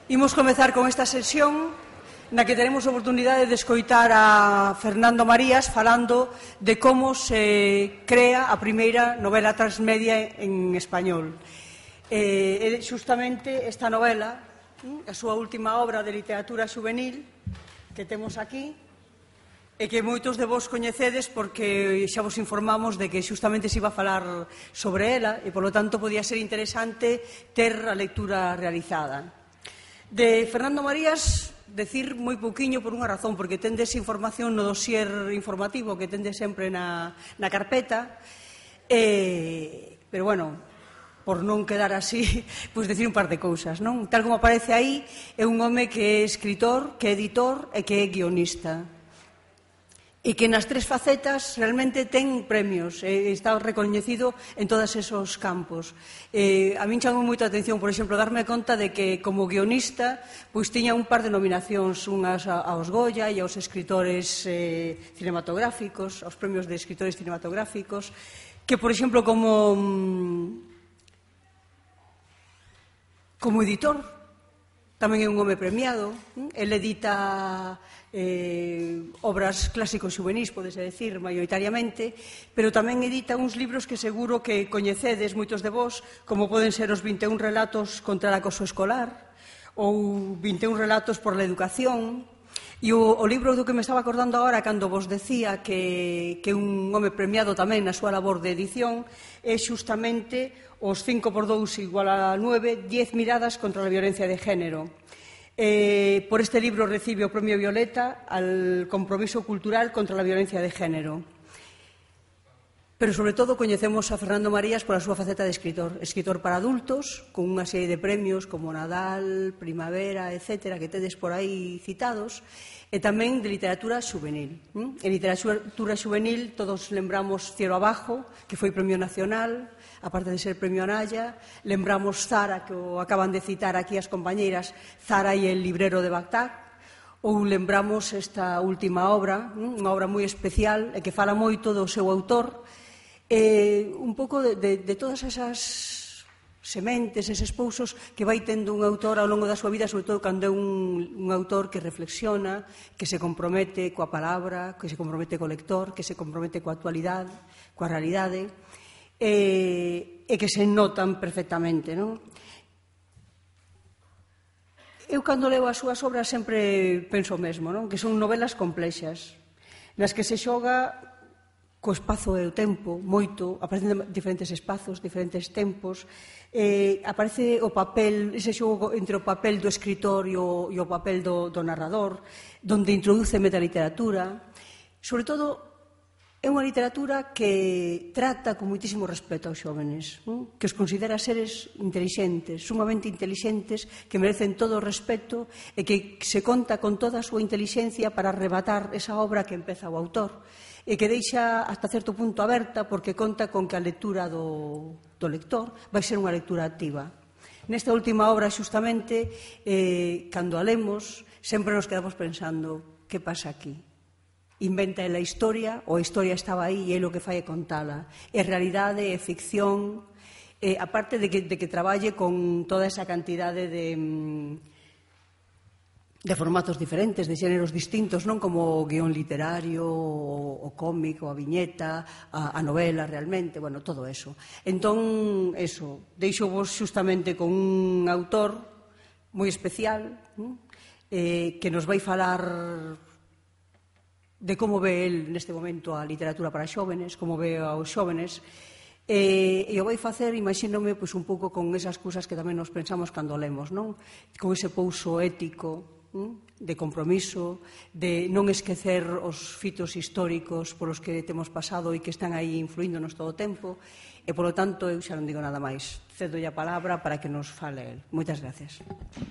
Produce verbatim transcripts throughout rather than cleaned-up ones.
Imos comezar con esta sesión na que teremos a oportunidade de escoitar a Fernando Marías falando de como se crea a primeira novela transmedia en español. Eh, justamente esta novela, a súa última obra de literatura juvenil que temos aquí, e que moitos de vos coñecedes porque xa vos informamos de que justamente se iba a falar sobre ela e, polo tanto, podía ser interesante ter a lectura realizada. De Fernando Marías, decir moi pouquiño por unha razón, porque tendes información no dossier informativo que tendes sempre na, na carpeta, eh, pero, bueno, por non quedar así, pois decir un par de cousas, non? Tal como aparece aí, é un home que é escritor, que é editor e que é guionista. E que nas tres facetas realmente ten premios, e está recoñecido en todos esos campos. Eh, a min chamou moita atención, por exemplo, darme conta de que como guionista pois tiña un par de nominacións, unhas aos Goya e aos escritores eh, cinematográficos, aos premios de escritores cinematográficos, que, por exemplo, como como editor tamén é un home premiado. El edita eh, obras clásicos xuvenis, podese decir, maioritariamente, pero tamén edita uns libros que seguro que coñecedes moitos de vos, como poden ser os vinte e un relatos contra o acoso escolar ou vinte e un relatos por la educación. E o, o libro do que me estaba acordando agora cando vos decía que, que un home premiado tamén na súa labor de edición é justamente os cinco por dous igual a nueve, diez miradas contra a violencia de género. Eh, por este libro recibe o Premio Violeta al compromiso cultural contra a violencia de género. Pero, sobre todo, coñecemos a Fernando Marías pola súa faceta de escritor. Escritor para adultos, con unha serie de premios como Nadal, Primavera, etcétera, que tedes por aí citados, e tamén de literatura juvenil. En literatura juvenil todos lembramos Cielo Abajo, que foi Premio Nacional, aparte de ser Premio Anaya, lembramos Zara, que o acaban de citar aquí as compañeiras, Zara e el librero de Bagdad, ou lembramos esta última obra, unha obra moi especial e que fala moito do seu autor, eh, un pouco de, de, de todas esas sementes, eses pousos que vai tendo un autor ao longo da súa vida, sobre todo cando é un, un autor que reflexiona, que se compromete coa palabra, que se compromete co lector, que se compromete coa actualidade, coa realidade, e, e que se notan perfectamente, non? Eu, cando leo as súas obras, sempre penso o mesmo, non? Que son novelas complexas, nas que se xoga co espazo e o tempo, moito, aparecen diferentes espazos, diferentes tempos, eh, aparece o papel, ese xogo entre o papel do escritor e o, e o papel do, do narrador, donde introduce metaliteratura. Sobre todo, é unha literatura que trata con moitísimo respeto aos xóvenes, non? Que os considera seres intelixentes, sumamente intelixentes, que merecen todo o respeto e que se conta con toda a súa intelixencia para arrebatar esa obra que empeza o autor e que deixa hasta certo punto aberta porque conta con que a lectura do, do lector vai ser unha lectura activa. Nesta última obra, justamente, eh, cando a lemos, sempre nos quedamos pensando, que pasa aquí? Inventa ela a historia, ou a historia estaba aí e é o que fai é contala. É realidade, é ficción, eh, aparte de que, de que traballe con toda esa cantidade de, de formatos diferentes, de xéneros distintos, non como o guión literario, o, o cómic, a viñeta, a, a novela, realmente, bueno, todo eso. Entón, eso, deixo vos justamente con un autor moi especial, eh, que nos vai falar de como ve el neste momento a literatura para xóvenes, como ve aos xóvenes, e, e o vai facer, imagínome, pois, un pouco con esas cousas que tamén nos pensamos cando lemos, non? Con ese pouso ético, non? De compromiso, de non esquecer os fitos históricos polos que temos pasado e que están aí influíndonos todo o tempo, e, polo tanto, eu xa non digo nada máis. Cedo a palabra para que nos fale el. Moitas gracias.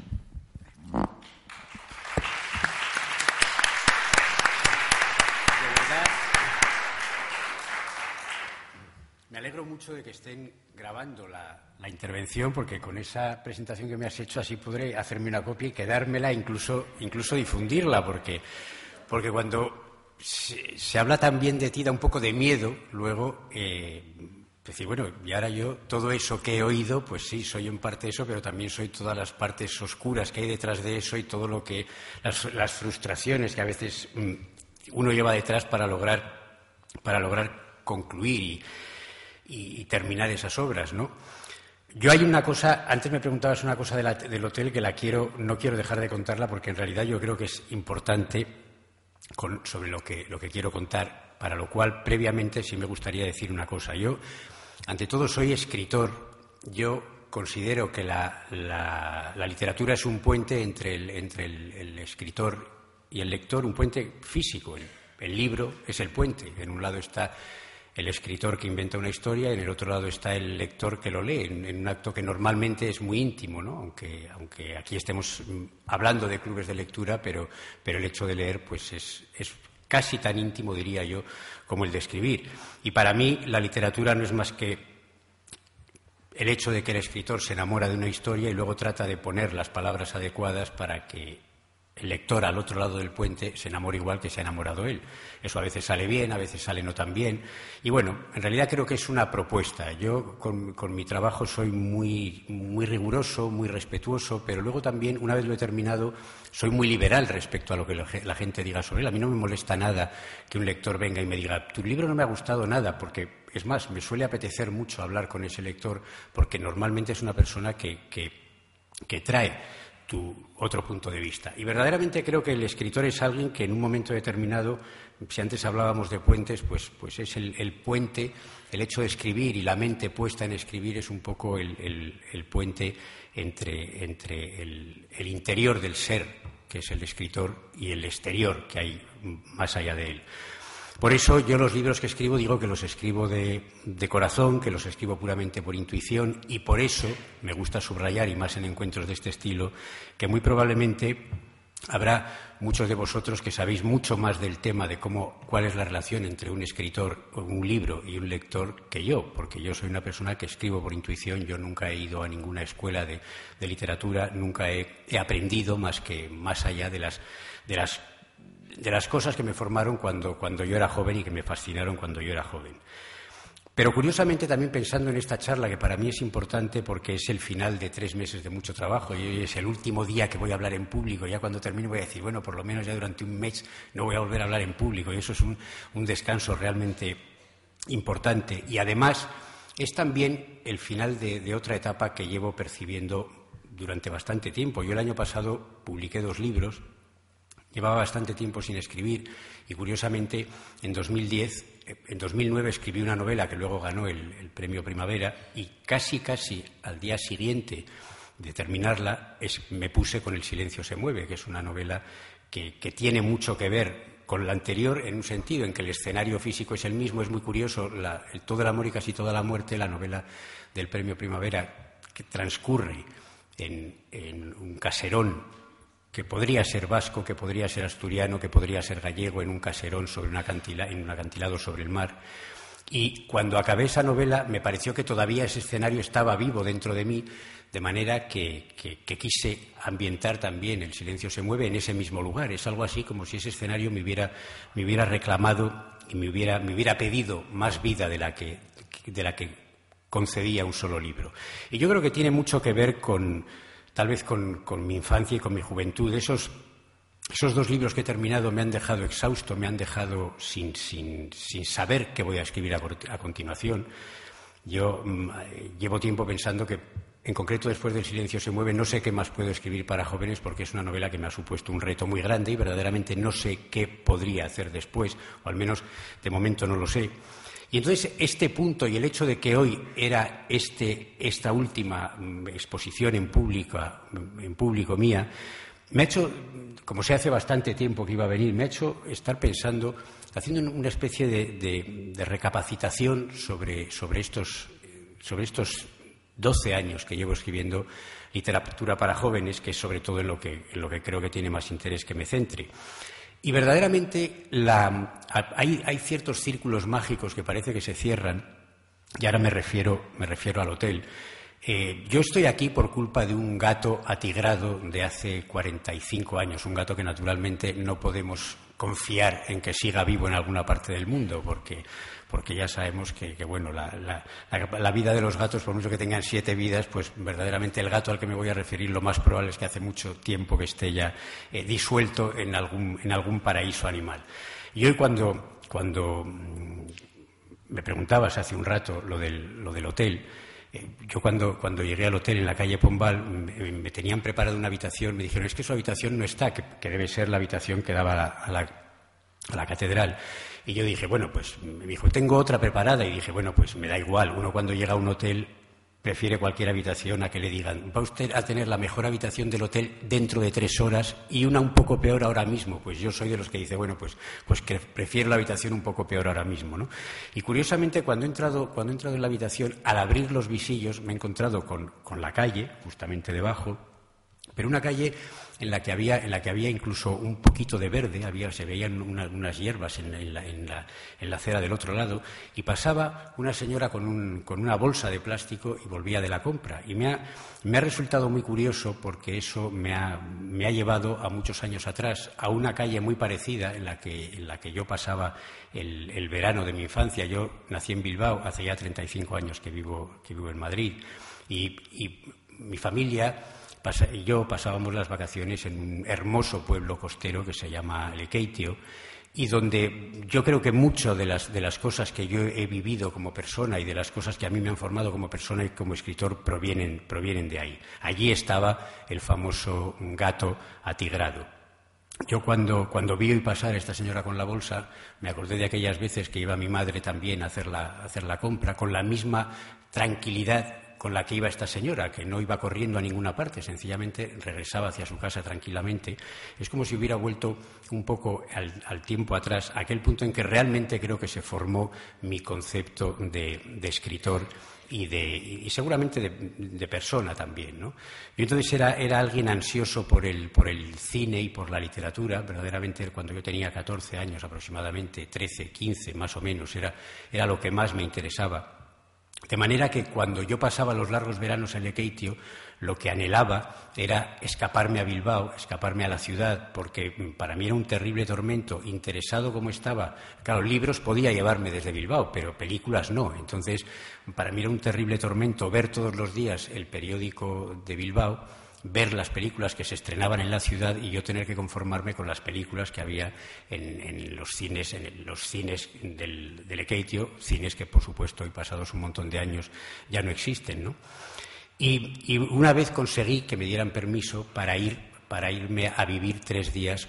Me alegro mucho de que estén grabando la, la intervención, porque con esa presentación que me has hecho así podré hacerme una copia y quedármela, incluso, incluso difundirla, porque, porque cuando se, se habla también de ti da un poco de miedo luego eh, decir, bueno, y ahora yo, todo eso que he oído, pues sí, soy en parte eso, pero también soy todas las partes oscuras que hay detrás de eso y todo lo que, las, las frustraciones que a veces mmm, uno lleva detrás para lograr, para lograr concluir y, y, y terminar esas obras, ¿no? Yo hay una cosa, antes me preguntabas una cosa de la, del hotel que la quiero, no quiero dejar de contarla porque en realidad yo creo que es importante con, sobre lo que, lo que quiero contar, para lo cual previamente sí me gustaría decir una cosa. Yo, ante todo, soy escritor. Yo considero que la, la, la literatura es un puente entre, el, entre el, el escritor y el lector, un puente físico. El, el libro es el puente. En un lado está el escritor que inventa una historia y en el otro lado está el lector que lo lee, en, en un acto que normalmente es muy íntimo, ¿no? Aunque, aunque aquí estemos hablando de clubes de lectura, pero, pero el hecho de leer pues es, es casi tan íntimo, diría yo, como el de escribir. Y para mí la literatura no es más que el hecho de que el escritor se enamora de una historia y luego trata de poner las palabras adecuadas para que el lector al otro lado del puente se enamora igual que se ha enamorado él. Eso a veces sale bien, a veces sale no tan bien. Y bueno, en realidad creo que es una propuesta. Yo con, con mi trabajo soy muy, muy riguroso, muy respetuoso, pero luego también, una vez lo he terminado, soy muy liberal respecto a lo que la gente diga sobre él. A mí no me molesta nada que un lector venga y me diga, tu libro no me ha gustado nada, porque, es más, me suele apetecer mucho hablar con ese lector, porque normalmente es una persona que, que, que trae tu otro punto de vista. Y verdaderamente creo que el escritor es alguien que en un momento determinado, si antes hablábamos de puentes, pues, pues es el, el puente, el hecho de escribir y la mente puesta en escribir es un poco el, el, el puente entre, entre el, el interior del ser, que es el escritor, y el exterior, que hay más allá de él. Por eso yo los libros que escribo digo que los escribo de, de corazón, que los escribo puramente por intuición, y por eso me gusta subrayar, y más en encuentros de este estilo, que muy probablemente habrá muchos de vosotros que sabéis mucho más del tema de cómo, cuál es la relación entre un escritor, un libro y un lector que yo, porque yo soy una persona que escribo por intuición. Yo nunca he ido a ninguna escuela de, de literatura, nunca he, he aprendido más que más allá de las, de las de las cosas que me formaron cuando, cuando yo era joven y que me fascinaron cuando yo era joven. Pero curiosamente también pensando en esta charla, que para mí es importante porque es el final de tres meses de mucho trabajo y hoy es el último día que voy a hablar en público. Ya cuando termine voy a decir, bueno, por lo menos ya durante un mes no voy a volver a hablar en público, y eso es un, un descanso realmente importante. Y además es también el final de, de otra etapa que llevo percibiendo durante bastante tiempo. Yo el año pasado publiqué dos libros. Llevaba bastante tiempo sin escribir y, curiosamente, en dos mil diez, en dos mil nueve escribí una novela que luego ganó el, el Premio Primavera, y casi, casi al día siguiente de terminarla es, me puse con El silencio se mueve, que es una novela que, que tiene mucho que ver con la anterior en un sentido en que el escenario físico es el mismo. Es muy curioso, la, el Todo el amor y casi toda la muerte, la novela del Premio Primavera, que transcurre en, en un caserón que podría ser vasco, que podría ser asturiano, que podría ser gallego, en un caserón sobre un acantilado, en un acantilado sobre el mar. Y cuando acabé esa novela me pareció que todavía ese escenario estaba vivo dentro de mí, de manera que, que, que quise ambientar también El silencio se mueve en ese mismo lugar. Es algo así como si ese escenario me hubiera, me hubiera reclamado y me hubiera, me hubiera pedido más vida de la que, de la que concedía un solo libro. Y yo creo que tiene mucho que ver con, tal vez con, con mi infancia y con mi juventud. Esos, esos dos libros que he terminado me han dejado exhausto, me han dejado sin, sin, sin saber qué voy a escribir a, a continuación. Yo mmm, llevo tiempo pensando que, en concreto después del Silencio se mueve, no sé qué más puedo escribir para jóvenes, porque es una novela que me ha supuesto un reto muy grande y verdaderamente no sé qué podría hacer después, o al menos de momento no lo sé. Y entonces este punto y el hecho de que hoy era este, esta última exposición en público, en público mía, me ha hecho, como se hace bastante tiempo que iba a venir, me ha hecho estar pensando, haciendo una especie de, de, de recapacitación sobre, sobre, estos, sobre estos doce años que llevo escribiendo literatura para jóvenes, que es sobre todo en lo que, en lo que creo que tiene más interés que me centre. Y verdaderamente la, hay, hay ciertos círculos mágicos que parece que se cierran, y ahora me refiero, me refiero al hotel. Eh, yo estoy aquí por culpa de un gato atigrado de hace cuarenta y cinco años, un gato que naturalmente no podemos confiar en que siga vivo en alguna parte del mundo, porque, porque ya sabemos que, que bueno, la, la, la, la vida de los gatos, por mucho que tengan siete vidas, pues verdaderamente el gato al que me voy a referir lo más probable es que hace mucho tiempo que esté ya eh, disuelto en algún, en algún paraíso animal. Y hoy cuando, cuando me preguntabas hace un rato lo del, lo del hotel, yo cuando, cuando llegué al hotel en la calle Pombal me, me tenían preparado una habitación, me dijeron, es que su habitación no está, que, que debe ser la habitación que daba a la, a, la, a la catedral. Y yo dije, bueno, pues me dijo, tengo otra preparada. Y dije, bueno, pues me da igual, uno cuando llega a un hotel prefiere cualquier habitación a que le digan, va usted a tener la mejor habitación del hotel dentro de tres horas y una un poco peor ahora mismo. Pues yo soy de los que dice, bueno, pues, pues que prefiero la habitación un poco peor ahora mismo, ¿no? Y curiosamente, cuando he entrado, cuando he entrado en la habitación, al abrir los visillos me he encontrado con, con la calle, justamente debajo, pero una calle en la que había, en la que había incluso un poquito de verde, había, se veían una, unas hierbas en, en, la, en, la, en la acera del otro lado, y pasaba una señora con, un, con una bolsa de plástico y volvía de la compra. Y me ha, me ha resultado muy curioso porque eso me ha, me ha llevado a muchos años atrás, a una calle muy parecida en la que, en la que yo pasaba el, el verano de mi infancia. Yo nací en Bilbao, hace ya treinta y cinco años que vivo, que vivo en Madrid, y, y mi familia y yo pasábamos las vacaciones en un hermoso pueblo costero que se llama Lekeitio, y donde yo creo que muchas de las, de las cosas que yo he vivido como persona y de las cosas que a mí me han formado como persona y como escritor provienen, provienen de ahí. Allí estaba el famoso gato atigrado. Yo cuando, cuando vi pasar a esta señora con la bolsa, me acordé de aquellas veces que iba mi madre también a hacer la, a hacer la compra, con la misma tranquilidad con la que iba esta señora, que no iba corriendo a ninguna parte, sencillamente regresaba hacia su casa tranquilamente. Es como si hubiera vuelto un poco al, al tiempo atrás, a aquel punto en que realmente creo que se formó mi concepto de, de escritor y, de, y seguramente de, de persona también, ¿no? Yo entonces era, era alguien ansioso por el, por el cine y por la literatura. Verdaderamente, cuando yo tenía catorce años aproximadamente, trece, quince más o menos, era, era lo que más me interesaba. De manera que cuando yo pasaba los largos veranos en Lekeitio, lo que anhelaba era escaparme a Bilbao, escaparme a la ciudad, porque para mí era un terrible tormento, interesado como estaba. Claro, libros podía llevarme desde Bilbao, pero películas no. Entonces, para mí era un terrible tormento ver todos los días el periódico de Bilbao, ver las películas que se estrenaban en la ciudad y yo tener que conformarme con las películas que había en, en los cines, en los cines del, del Lekeitio, cines que, por supuesto, hoy pasados un montón de años ya no existen, ¿no? Y, y una vez conseguí que me dieran permiso para ir, para irme a vivir tres días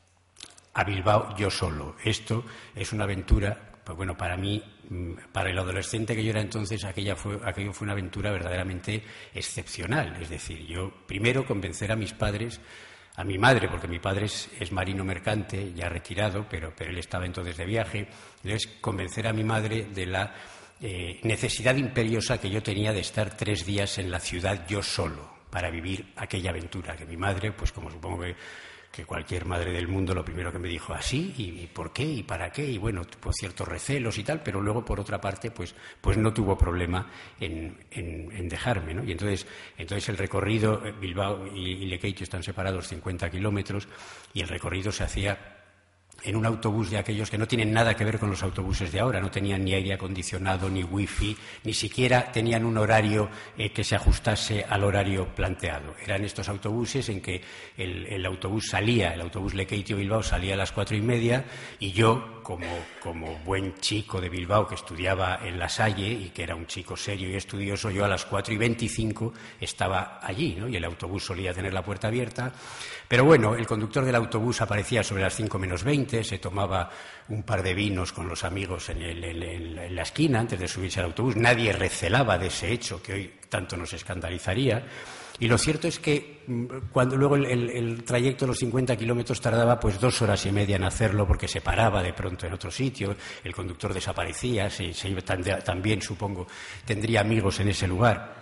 a Bilbao yo solo. Esto es una aventura. Pues bueno, para mí, para el adolescente que yo era entonces, aquella fue, aquello fue una aventura verdaderamente excepcional. Es decir, yo primero convencer a mis padres, a mi madre, porque mi padre es, es marino mercante, ya retirado, pero, pero él estaba entonces de viaje. Entonces, convencer a mi madre de la eh, necesidad imperiosa que yo tenía de estar tres días en la ciudad yo solo, para vivir aquella aventura. Que mi madre, pues como supongo que que cualquier madre del mundo, lo primero que me dijo, ¿así? ¿Y, y por qué? ¿Y para qué? Y bueno, tuvo ciertos recelos y tal, pero luego, por otra parte, pues, pues no tuvo problema en, en, en dejarme, ¿no? Y entonces, entonces el recorrido, Bilbao y, y Lekeitio están separados cincuenta kilómetros, y el recorrido se hacía en un autobús de aquellos que no tienen nada que ver con los autobuses de ahora. No tenían ni aire acondicionado, ni wifi, ni siquiera tenían un horario eh, que se ajustase al horario planteado. Eran estos autobuses en que el, el autobús salía, el autobús Lekeitio-Bilbao salía a las cuatro y media, y yo, como, como buen chico de Bilbao que estudiaba en La Salle y que era un chico serio y estudioso, yo a las cuatro y veinticinco estaba allí, ¿no? Y el autobús solía tener la puerta abierta. Pero bueno, el conductor del autobús aparecía sobre las cinco menos veinte, se tomaba un par de vinos con los amigos en, el, en, en la esquina antes de subirse al autobús. Nadie recelaba de ese hecho que hoy tanto nos escandalizaría. Y lo cierto es que cuando luego el, el, el trayecto de los cincuenta kilómetros tardaba pues dos horas y media en hacerlo, porque se paraba de pronto en otro sitio, el conductor desaparecía, se, se iba, también supongo tendría amigos en ese lugar.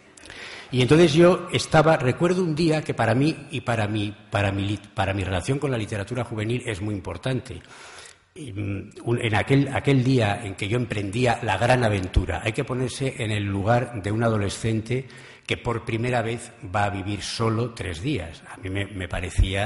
Y entonces yo estaba, recuerdo un día que para mí y para mi, para mi, para mi relación con la literatura juvenil es muy importante. En aquel, aquel día en que yo emprendía la gran aventura, hay que ponerse en el lugar de un adolescente que por primera vez va a vivir solo tres días. A mí me, me parecía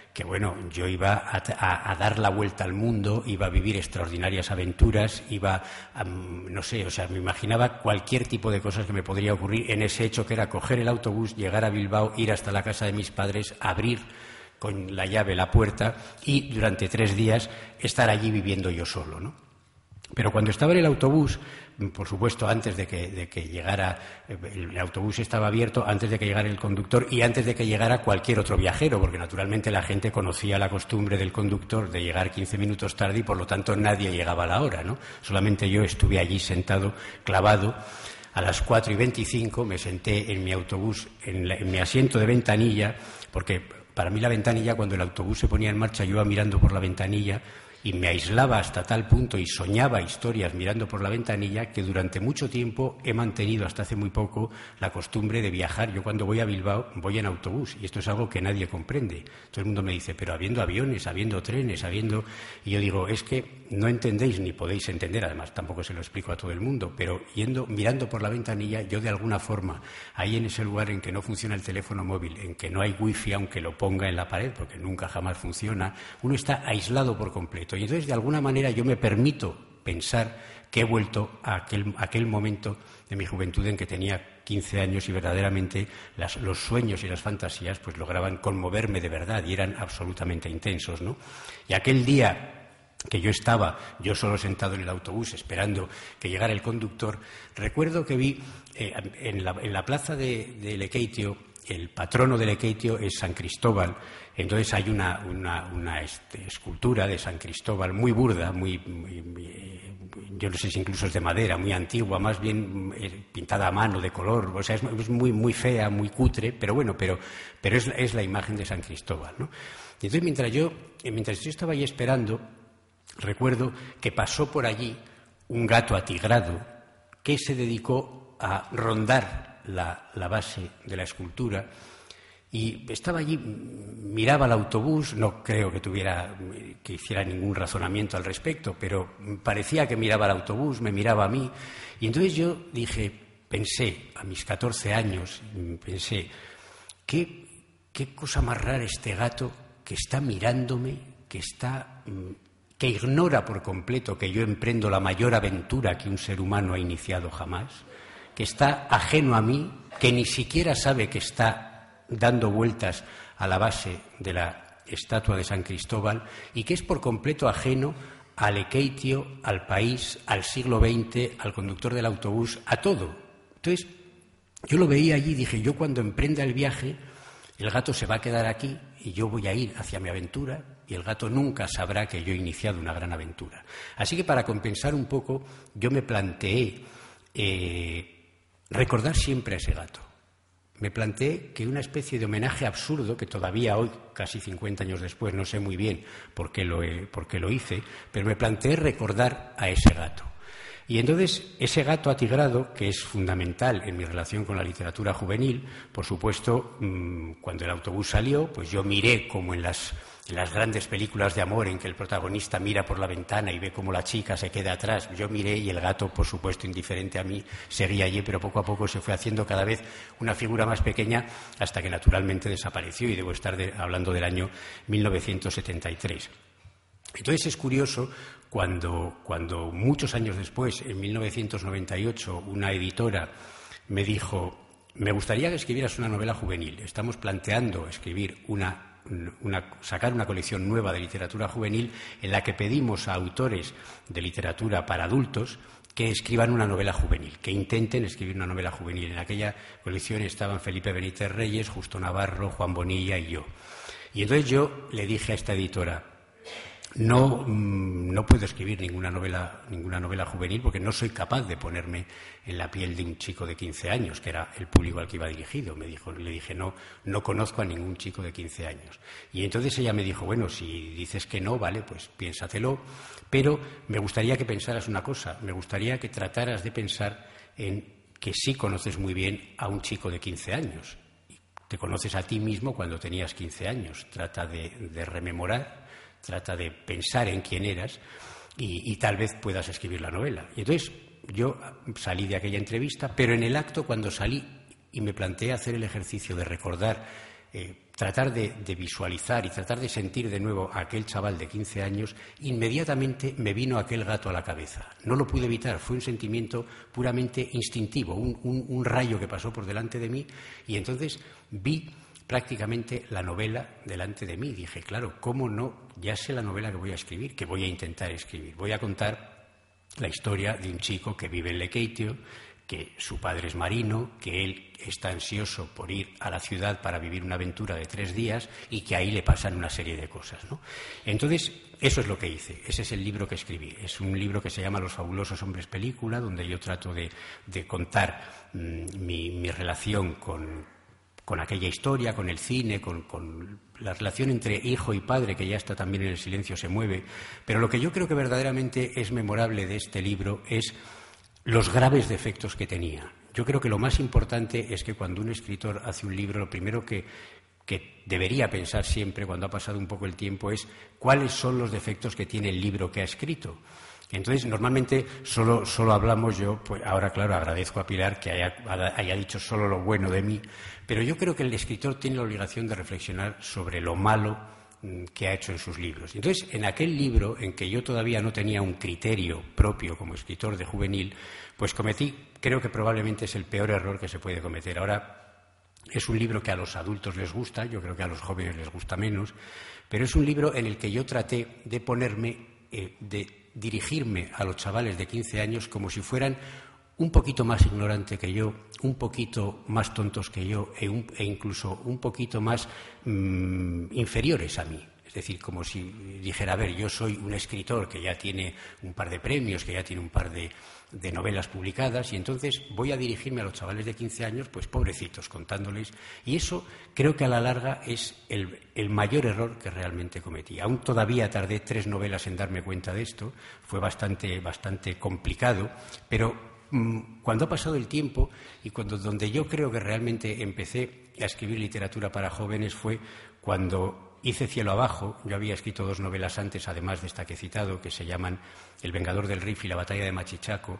que bueno, yo iba a, a, a dar la vuelta al mundo, iba a vivir extraordinarias aventuras, iba a, no sé, o sea, me imaginaba cualquier tipo de cosas que me podría ocurrir en ese hecho que era coger el autobús, llegar a Bilbao, ir hasta la casa de mis padres, abrir con la llave la puerta y durante tres días estar allí viviendo yo solo, ¿no? Pero cuando estaba en el autobús, por supuesto, antes de que, de que llegara, el autobús estaba abierto, antes de que llegara el conductor y antes de que llegara cualquier otro viajero, porque naturalmente la gente conocía la costumbre del conductor de llegar quince minutos tarde y por lo tanto nadie llegaba a la hora, ¿no? Solamente yo estuve allí sentado, clavado. A las cuatro y veinticinco me senté en mi autobús, en, la, en mi asiento de ventanilla, porque para mí la ventanilla, cuando el autobús se ponía en marcha, yo iba mirando por la ventanilla y me aislaba hasta tal punto y soñaba historias mirando por la ventanilla que durante mucho tiempo he mantenido hasta hace muy poco la costumbre de viajar. Yo cuando voy a Bilbao voy en autobús y esto es algo que nadie comprende. Todo el mundo me dice, pero habiendo aviones, habiendo trenes, habiendo... Y yo digo, es que no entendéis ni podéis entender, además tampoco se lo explico a todo el mundo, pero yendo, mirando por la ventanilla, yo de alguna forma, ahí en ese lugar en que no funciona el teléfono móvil, en que no hay wifi aunque lo ponga en la pared, porque nunca jamás funciona, uno está aislado por completo. Y entonces, de alguna manera, yo me permito pensar que he vuelto a aquel, a aquel momento de mi juventud en que tenía quince años y verdaderamente las, los sueños y las fantasías pues lograban conmoverme de verdad y eran absolutamente intensos, ¿no? Y aquel día que yo estaba, yo solo sentado en el autobús esperando que llegara el conductor, recuerdo que vi eh, en, la, en la plaza de, de Lekeitio, el patrono de Lekeitio es San Cristóbal. Entonces hay una, una, una este, escultura de San Cristóbal muy burda, muy, muy, muy, yo no sé si incluso es de madera, muy antigua, más bien eh, pintada a mano, de color, o sea, es, es muy, muy fea, muy cutre, pero bueno, pero, pero es, es la imagen de San Cristóbal, ¿no? Y entonces mientras yo, mientras yo estaba ahí esperando, recuerdo que pasó por allí un gato atigrado que se dedicó a rondar la, la base de la escultura. Y estaba allí, miraba el autobús, no creo que tuviera, que hiciera ningún razonamiento al respecto, pero parecía que miraba el autobús, me miraba a mí. Y entonces yo dije, pensé, a mis catorce años, pensé, ¿qué, qué cosa más rara este gato que está mirándome, que está, que ignora por completo que yo emprendo la mayor aventura que un ser humano ha iniciado jamás, que está ajeno a mí, que ni siquiera sabe que está dando vueltas a la base de la estatua de San Cristóbal y que es por completo ajeno al Lekeitio, al país, al siglo veinte, al conductor del autobús, a todo. Entonces, yo lo veía allí y dije, yo cuando emprenda el viaje, el gato se va a quedar aquí y yo voy a ir hacia mi aventura y el gato nunca sabrá que yo he iniciado una gran aventura. Así que para compensar un poco, yo me planteé eh, recordar siempre a ese gato. Me planteé que una especie de homenaje absurdo, que todavía hoy, casi cincuenta años después, no sé muy bien por qué lo, he, por qué lo hice, pero me planteé recordar a ese gato. Y entonces, ese gato atigrado, que es fundamental en mi relación con la literatura juvenil, por supuesto, mmm, cuando el autobús salió, pues yo miré como en las, en las grandes películas de amor en que el protagonista mira por la ventana y ve cómo la chica se queda atrás. Yo miré y el gato, por supuesto, indiferente a mí, seguía allí, pero poco a poco se fue haciendo cada vez una figura más pequeña hasta que naturalmente desapareció y debo estar de, hablando del año mil novecientos setenta y tres. Entonces es curioso cuando, cuando muchos años después, en mil novecientos noventa y ocho, una editora me dijo, me gustaría que escribieras una novela juvenil. Estamos planteando escribir una, una, sacar una colección nueva de literatura juvenil en la que pedimos a autores de literatura para adultos que escriban una novela juvenil, que intenten escribir una novela juvenil. En aquella colección estaban Felipe Benítez Reyes, Justo Navarro, Juan Bonilla y yo. Y entonces yo le dije a esta editora, No, no puedo escribir ninguna novela, ninguna novela juvenil porque no soy capaz de ponerme en la piel de un chico de quince años, que era el público al que iba dirigido. Me dijo, le dije, no, no conozco a ningún chico de quince años. Y entonces ella me dijo, bueno, si dices que no, vale, pues piénsatelo, pero me gustaría que pensaras una cosa, me gustaría que trataras de pensar en que sí conoces muy bien a un chico de quince años. Te conoces a ti mismo cuando tenías quince años. Trata de, de rememorar. Trata de pensar en quién eras y, y tal vez puedas escribir la novela. Y entonces yo salí de aquella entrevista, pero en el acto cuando salí y me planteé hacer el ejercicio de recordar eh, tratar de, de visualizar y tratar de sentir de nuevo a aquel chaval de quince años, inmediatamente me vino aquel gato a la cabeza. No lo pude evitar, fue un sentimiento puramente instintivo, un, un, un rayo que pasó por delante de mí, y entonces vi prácticamente la novela delante de mí. Dije, claro, ¿cómo no? Ya sé la novela que voy a escribir, que voy a intentar escribir. Voy a contar la historia de un chico que vive en Lekeitio, que su padre es marino, que él está ansioso por ir a la ciudad para vivir una aventura de tres días y que ahí le pasan una serie de cosas, ¿no? Entonces, eso es lo que hice, ese es el libro que escribí. Es un libro que se llama Los fabulosos hombres película, donde yo trato de, de contar mmm, mi, mi relación con, con aquella historia, con el cine, con, con la relación entre hijo y padre, que ya está también en El silencio se mueve. Pero lo que yo creo que verdaderamente es memorable de este libro es los graves defectos que tenía. Yo creo que lo más importante es que cuando un escritor hace un libro, lo primero que, que debería pensar siempre cuando ha pasado un poco el tiempo es cuáles son los defectos que tiene el libro que ha escrito. Entonces, normalmente solo, solo hablamos yo, pues ahora, claro, agradezco a Pilar que haya, haya dicho solo lo bueno de mí, pero yo creo que el escritor tiene la obligación de reflexionar sobre lo malo que ha hecho en sus libros. Entonces, en aquel libro, en que yo todavía no tenía un criterio propio como escritor de juvenil, pues cometí, creo que probablemente es el peor error que se puede cometer. Ahora, es un libro que a los adultos les gusta, yo creo que a los jóvenes les gusta menos, pero es un libro en el que yo traté de ponerme, eh, de dirigirme a los chavales de quince años como si fueran un poquito más ignorante que yo, un poquito más tontos que yo e, un, e incluso un poquito más mmm, inferiores a mí. Es decir, como si dijera, a ver, yo soy un escritor que ya tiene un par de premios, que ya tiene un par de, de novelas publicadas, y entonces voy a dirigirme a los chavales de quince años, pues pobrecitos, contándoles. Y eso creo que a la larga es el, el mayor error que realmente cometí. Aún todavía tardé tres novelas en darme cuenta de esto, fue bastante, bastante complicado, pero cuando ha pasado el tiempo y cuando donde yo creo que realmente empecé a escribir literatura para jóvenes fue cuando hice Cielo abajo. Yo había escrito dos novelas antes, además de esta que he citado, que se llaman El vengador del Rif y La batalla de Machichaco,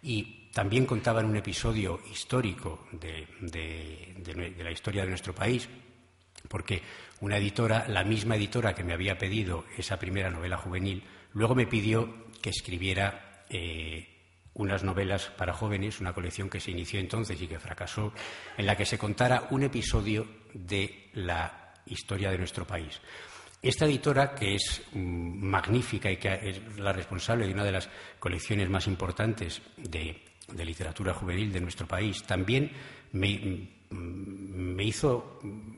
y también contaban un episodio histórico de, de, de, de la historia de nuestro país, porque una editora, la misma editora que me había pedido esa primera novela juvenil, luego me pidió que escribiera eh, unas novelas para jóvenes, una colección que se inició entonces y que fracasó, en la que se contara un episodio de la historia de nuestro país. Esta editora, que es mmm, magnífica y que es la responsable de una de las colecciones más importantes de, de literatura juvenil de nuestro país, también me, me hizo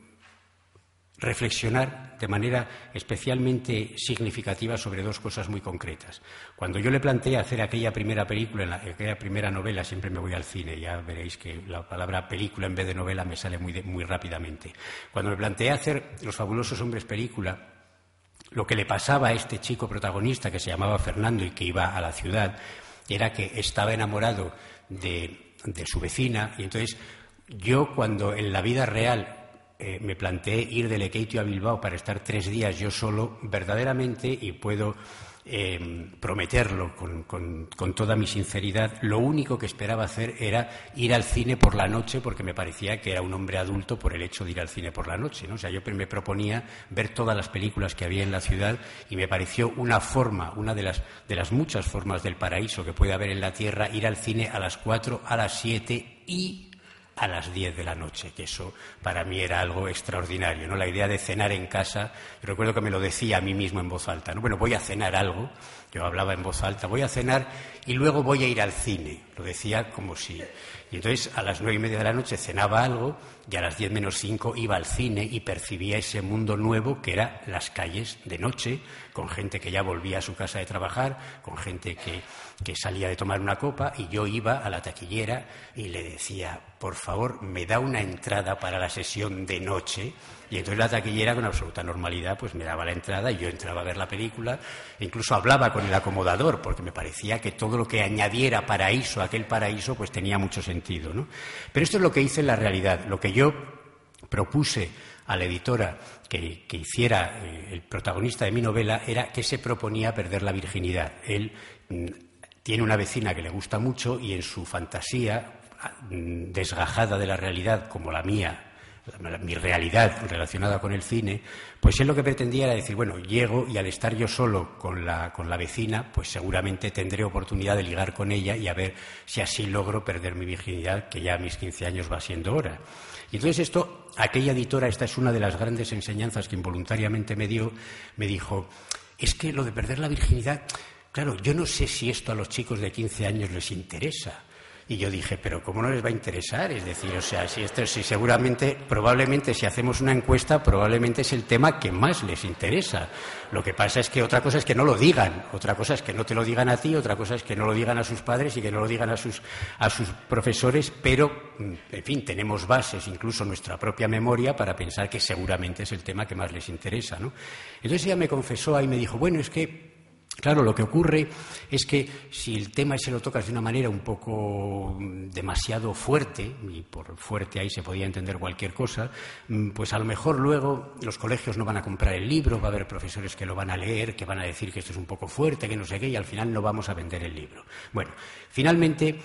reflexionar de manera especialmente significativa sobre dos cosas muy concretas. Cuando yo le planteé hacer aquella primera película, en la, aquella primera novela, siempre me voy al cine, ya veréis que la palabra película en vez de novela me sale muy, de, muy rápidamente. Cuando me planteé hacer Los fabulosos hombres película, lo que le pasaba a este chico protagonista que se llamaba Fernando y que iba a la ciudad era que estaba enamorado de, de su vecina, y entonces yo, cuando en la vida real Eh, me planteé ir de Lekeitio a Bilbao para estar tres días yo solo, verdaderamente, y puedo eh, prometerlo con, con, con toda mi sinceridad, lo único que esperaba hacer era ir al cine por la noche, porque me parecía que era un hombre adulto por el hecho de ir al cine por la noche, ¿no? O sea, yo me proponía ver todas las películas que había en la ciudad y me pareció una forma, una de las, de las muchas formas del paraíso que puede haber en la tierra, ir al cine a las cuatro, a las siete y a las diez de la noche, que eso para mí era algo extraordinario, ¿no? La idea de cenar en casa, yo recuerdo que me lo decía a mí mismo en voz alta, ¿no? Bueno, voy a cenar algo, yo hablaba en voz alta, voy a cenar y luego voy a ir al cine, lo decía como si... Y entonces a las nueve y media de la noche cenaba algo y a las diez menos cinco iba al cine y percibía ese mundo nuevo que era las calles de noche, con gente que ya volvía a su casa de trabajar, con gente que, que salía de tomar una copa, y yo iba a la taquillera y le decía, por favor, me da una entrada para la sesión de noche. Y entonces la taquillera, con absoluta normalidad, pues me daba la entrada y yo entraba a ver la película. E incluso hablaba con el acomodador, porque me parecía que todo lo que añadiera paraíso a aquel paraíso pues tenía mucho sentido, ¿no? Pero esto es lo que hice en la realidad. Lo que yo propuse a la editora que, que hiciera eh, el protagonista de mi novela era que se proponía perder la virginidad. Él mm, tiene una vecina que le gusta mucho y en su fantasía, mm, desgajada de la realidad como la mía, mi realidad relacionada con el cine, pues él lo que pretendía era decir, bueno, llego y al estar yo solo con la, con la vecina, pues seguramente tendré oportunidad de ligar con ella y a ver si así logro perder mi virginidad, que ya a mis quince años va siendo hora. Y entonces esto, aquella editora, esta es una de las grandes enseñanzas que involuntariamente me dio, me dijo, es que lo de perder la virginidad, claro, yo no sé si esto a los chicos de quince años les interesa. Y yo dije, pero ¿cómo no les va a interesar? Es decir, o sea, si esto, si seguramente, probablemente si hacemos una encuesta, probablemente es el tema que más les interesa. Lo que pasa es que otra cosa es que no lo digan, otra cosa es que no te lo digan a ti, otra cosa es que no lo digan a sus padres y que no lo digan a sus, a sus profesores, pero, en fin, tenemos bases, incluso nuestra propia memoria, para pensar que seguramente es el tema que más les interesa, ¿no? Entonces ella me confesó ahí y me dijo, bueno, es que claro, lo que ocurre es que si el tema se lo tocas de una manera un poco demasiado fuerte, y por fuerte ahí se podía entender cualquier cosa, pues a lo mejor luego los colegios no van a comprar el libro, va a haber profesores que lo van a leer, que van a decir que esto es un poco fuerte, que no sé qué, y al final no vamos a vender el libro. Bueno, finalmente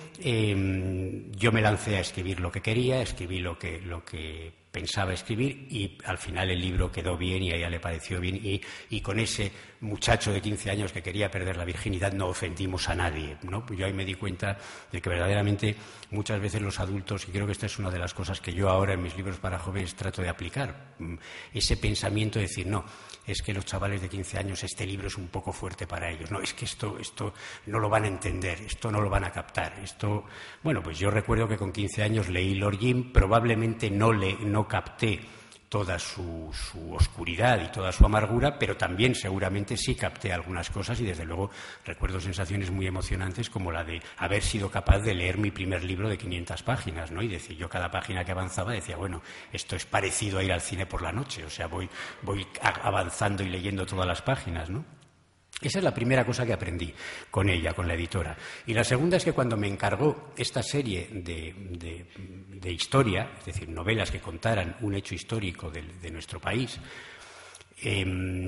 eh, yo me lancé a escribir lo que quería, escribí lo que, lo que pensaba escribir y al final el libro quedó bien y a ella le pareció bien y, y con ese muchacho de quince años que quería perder la virginidad no ofendimos a nadie, ¿no? Pues yo ahí me di cuenta de que verdaderamente muchas veces los adultos, y creo que esta es una de las cosas que yo ahora en mis libros para jóvenes trato de aplicar, ese pensamiento de decir, no, es que los chavales de quince años este libro es un poco fuerte para ellos, no, es que esto, esto no lo van a entender, esto no lo van a captar, esto, bueno, pues yo recuerdo que con quince años leí Lord Jim, probablemente no le no capté toda su, su oscuridad y toda su amargura, pero también seguramente sí capté algunas cosas y desde luego recuerdo sensaciones muy emocionantes como la de haber sido capaz de leer mi primer libro de quinientas páginas, ¿no? Y decir, yo cada página que avanzaba decía, bueno, esto es parecido a ir al cine por la noche, o sea, voy, voy avanzando y leyendo todas las páginas, ¿no? Esa es la primera cosa que aprendí con ella, con la editora. Y la segunda es que cuando me encargó esta serie de, de, de historia, es decir, novelas que contaran un hecho histórico de, de nuestro país, eh,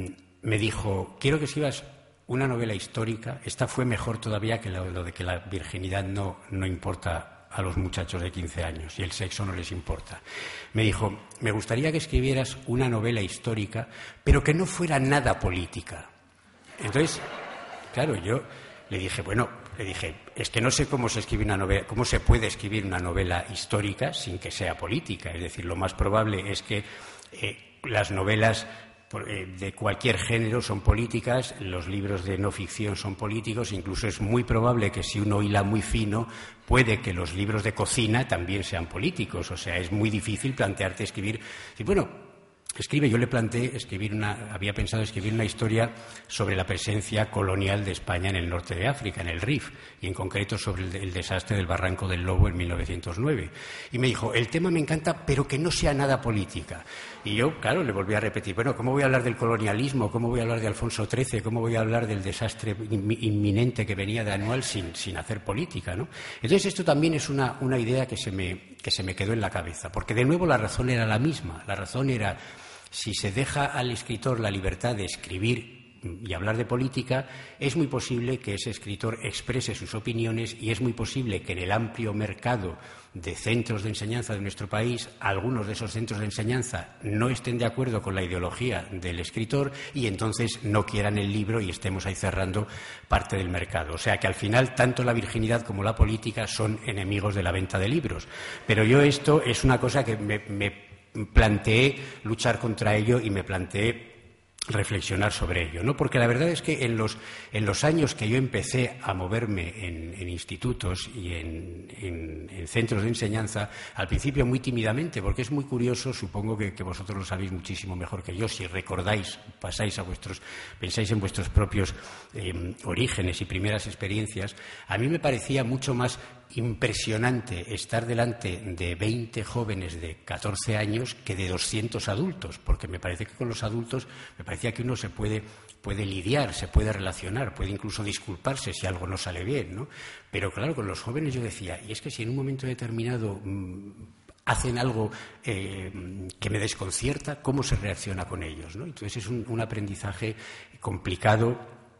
me dijo, quiero que escribas una novela histórica. Esta fue mejor todavía que lo, lo de que la virginidad no, no importa a los muchachos de quince años y el sexo no les importa. Me dijo, me gustaría que escribieras una novela histórica, pero que no fuera nada política. Entonces, claro, yo le dije, bueno, le dije, es que no sé cómo se escribe una novela, cómo se puede escribir una novela histórica sin que sea política. Es decir, lo más probable es que eh, las novelas eh, de cualquier género son políticas, los libros de no ficción son políticos, incluso es muy probable que si uno hila muy fino, puede que los libros de cocina también sean políticos. O sea, es muy difícil plantearte escribir. Y bueno, escribe, yo le planteé escribir una, había pensado escribir una historia sobre la presencia colonial de España en el norte de África, en el Rif, y en concreto sobre el, el desastre del Barranco del Lobo en mil novecientos nueve. Y me dijo, el tema me encanta, pero que no sea nada política. Y yo, claro, le volví a repetir, bueno, ¿cómo voy a hablar del colonialismo? ¿Cómo voy a hablar de Alfonso trece? ¿Cómo voy a hablar del desastre inminente que venía de Anual sin, sin hacer política, ¿no? Entonces esto también es una, una idea que se me, que se me quedó en la cabeza, porque de nuevo la razón era la misma. La razón era, si se deja al escritor la libertad de escribir y hablar de política, es muy posible que ese escritor exprese sus opiniones y es muy posible que en el amplio mercado de centros de enseñanza de nuestro país, algunos de esos centros de enseñanza no estén de acuerdo con la ideología del escritor y entonces no quieran el libro y estemos ahí cerrando parte del mercado. O sea que al final tanto la virginidad como la política son enemigos de la venta de libros. Pero yo esto es una cosa que me, me planteé luchar contra ello y me planteé reflexionar sobre ello, ¿no? Porque la verdad es que en los, en los años que yo empecé a moverme en, en institutos y en, en, en centros de enseñanza, al principio muy tímidamente, porque es muy curioso, supongo que, que vosotros lo sabéis muchísimo mejor que yo, si recordáis, pasáis a vuestros, pensáis en vuestros propios eh, orígenes y primeras experiencias, a mí me parecía mucho más impresionante estar delante de veinte jóvenes de catorce años que de doscientos adultos, porque me parece que con los adultos me parecía que uno se puede, puede lidiar, se puede relacionar, puede incluso disculparse si algo no sale bien, ¿no? Pero claro, con los jóvenes yo decía, y es que si en un momento determinado mmm, hacen algo eh, que me desconcierta, ¿cómo se reacciona con ellos, ¿no? Entonces es un, un aprendizaje complicado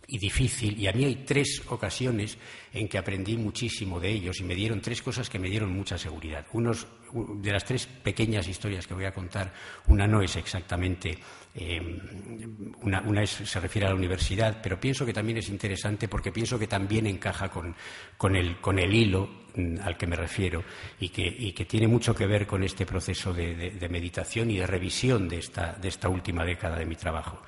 y difícil, y a mí hay tres ocasiones en que aprendí muchísimo de ellos y me dieron tres cosas que me dieron mucha seguridad. Unos, de las tres pequeñas historias que voy a contar, una no es exactamente, eh, una, una es, se refiere a la universidad, pero pienso que también es interesante porque pienso que también encaja con, con, el, con el hilo al que me refiero y que, y que tiene mucho que ver con este proceso de, de, de meditación y de revisión de esta, de esta última década de mi trabajo.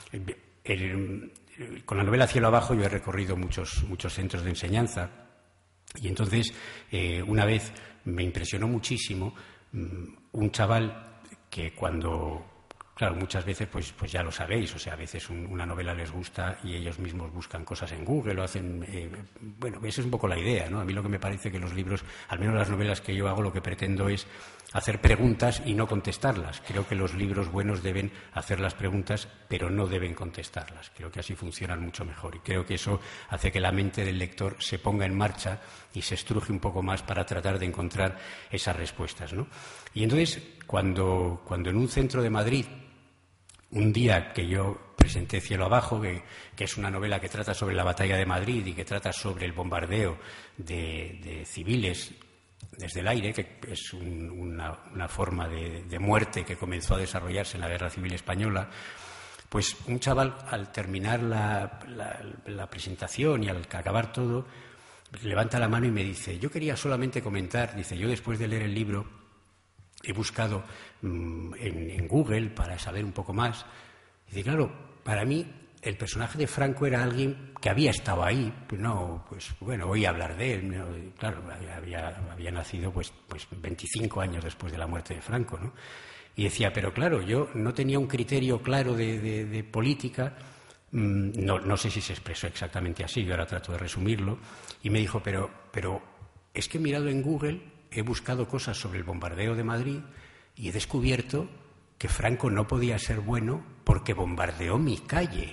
El, con la novela Cielo abajo yo he recorrido muchos, muchos centros de enseñanza y entonces eh, una vez me impresionó muchísimo um, un chaval que cuando, claro, muchas veces pues, pues ya lo sabéis, o sea, a veces un, una novela les gusta y ellos mismos buscan cosas en Google, lo hacen, eh, bueno, esa es un poco la idea, ¿no? A mí lo que me parece que los libros, al menos las novelas que yo hago, lo que pretendo es hacer preguntas y no contestarlas. Creo que los libros buenos deben hacer las preguntas, pero no deben contestarlas. Creo que así funcionan mucho mejor y creo que eso hace que la mente del lector se ponga en marcha y se estruje un poco más para tratar de encontrar esas respuestas, ¿no? Y entonces, cuando, cuando en un centro de Madrid, un día que yo presenté Cielo abajo, que, que es una novela que trata sobre la batalla de Madrid y que trata sobre el bombardeo de, de civiles desde el aire, que es un, una, una forma de, de muerte que comenzó a desarrollarse en la Guerra Civil Española, pues un chaval, al terminar la, la, la presentación y al acabar todo, levanta la mano y me dice, yo quería solamente comentar, dice, yo después de leer el libro he buscado mmm, en, en Google para saber un poco más. Dice, claro, para mí el personaje de Franco era alguien que había estado ahí, pues no, pues bueno, oí hablar de él, no, claro, había, había nacido pues, pues veinticinco años después de la muerte de Franco, ¿no? Y decía, pero claro, yo no tenía un criterio claro de, de, de política, mmm, no, no sé si se expresó exactamente así, yo ahora trato de resumirlo, y me dijo, pero, pero es que he mirado en Google, he buscado cosas sobre el bombardeo de Madrid y he descubierto que Franco no podía ser bueno porque bombardeó mi calle.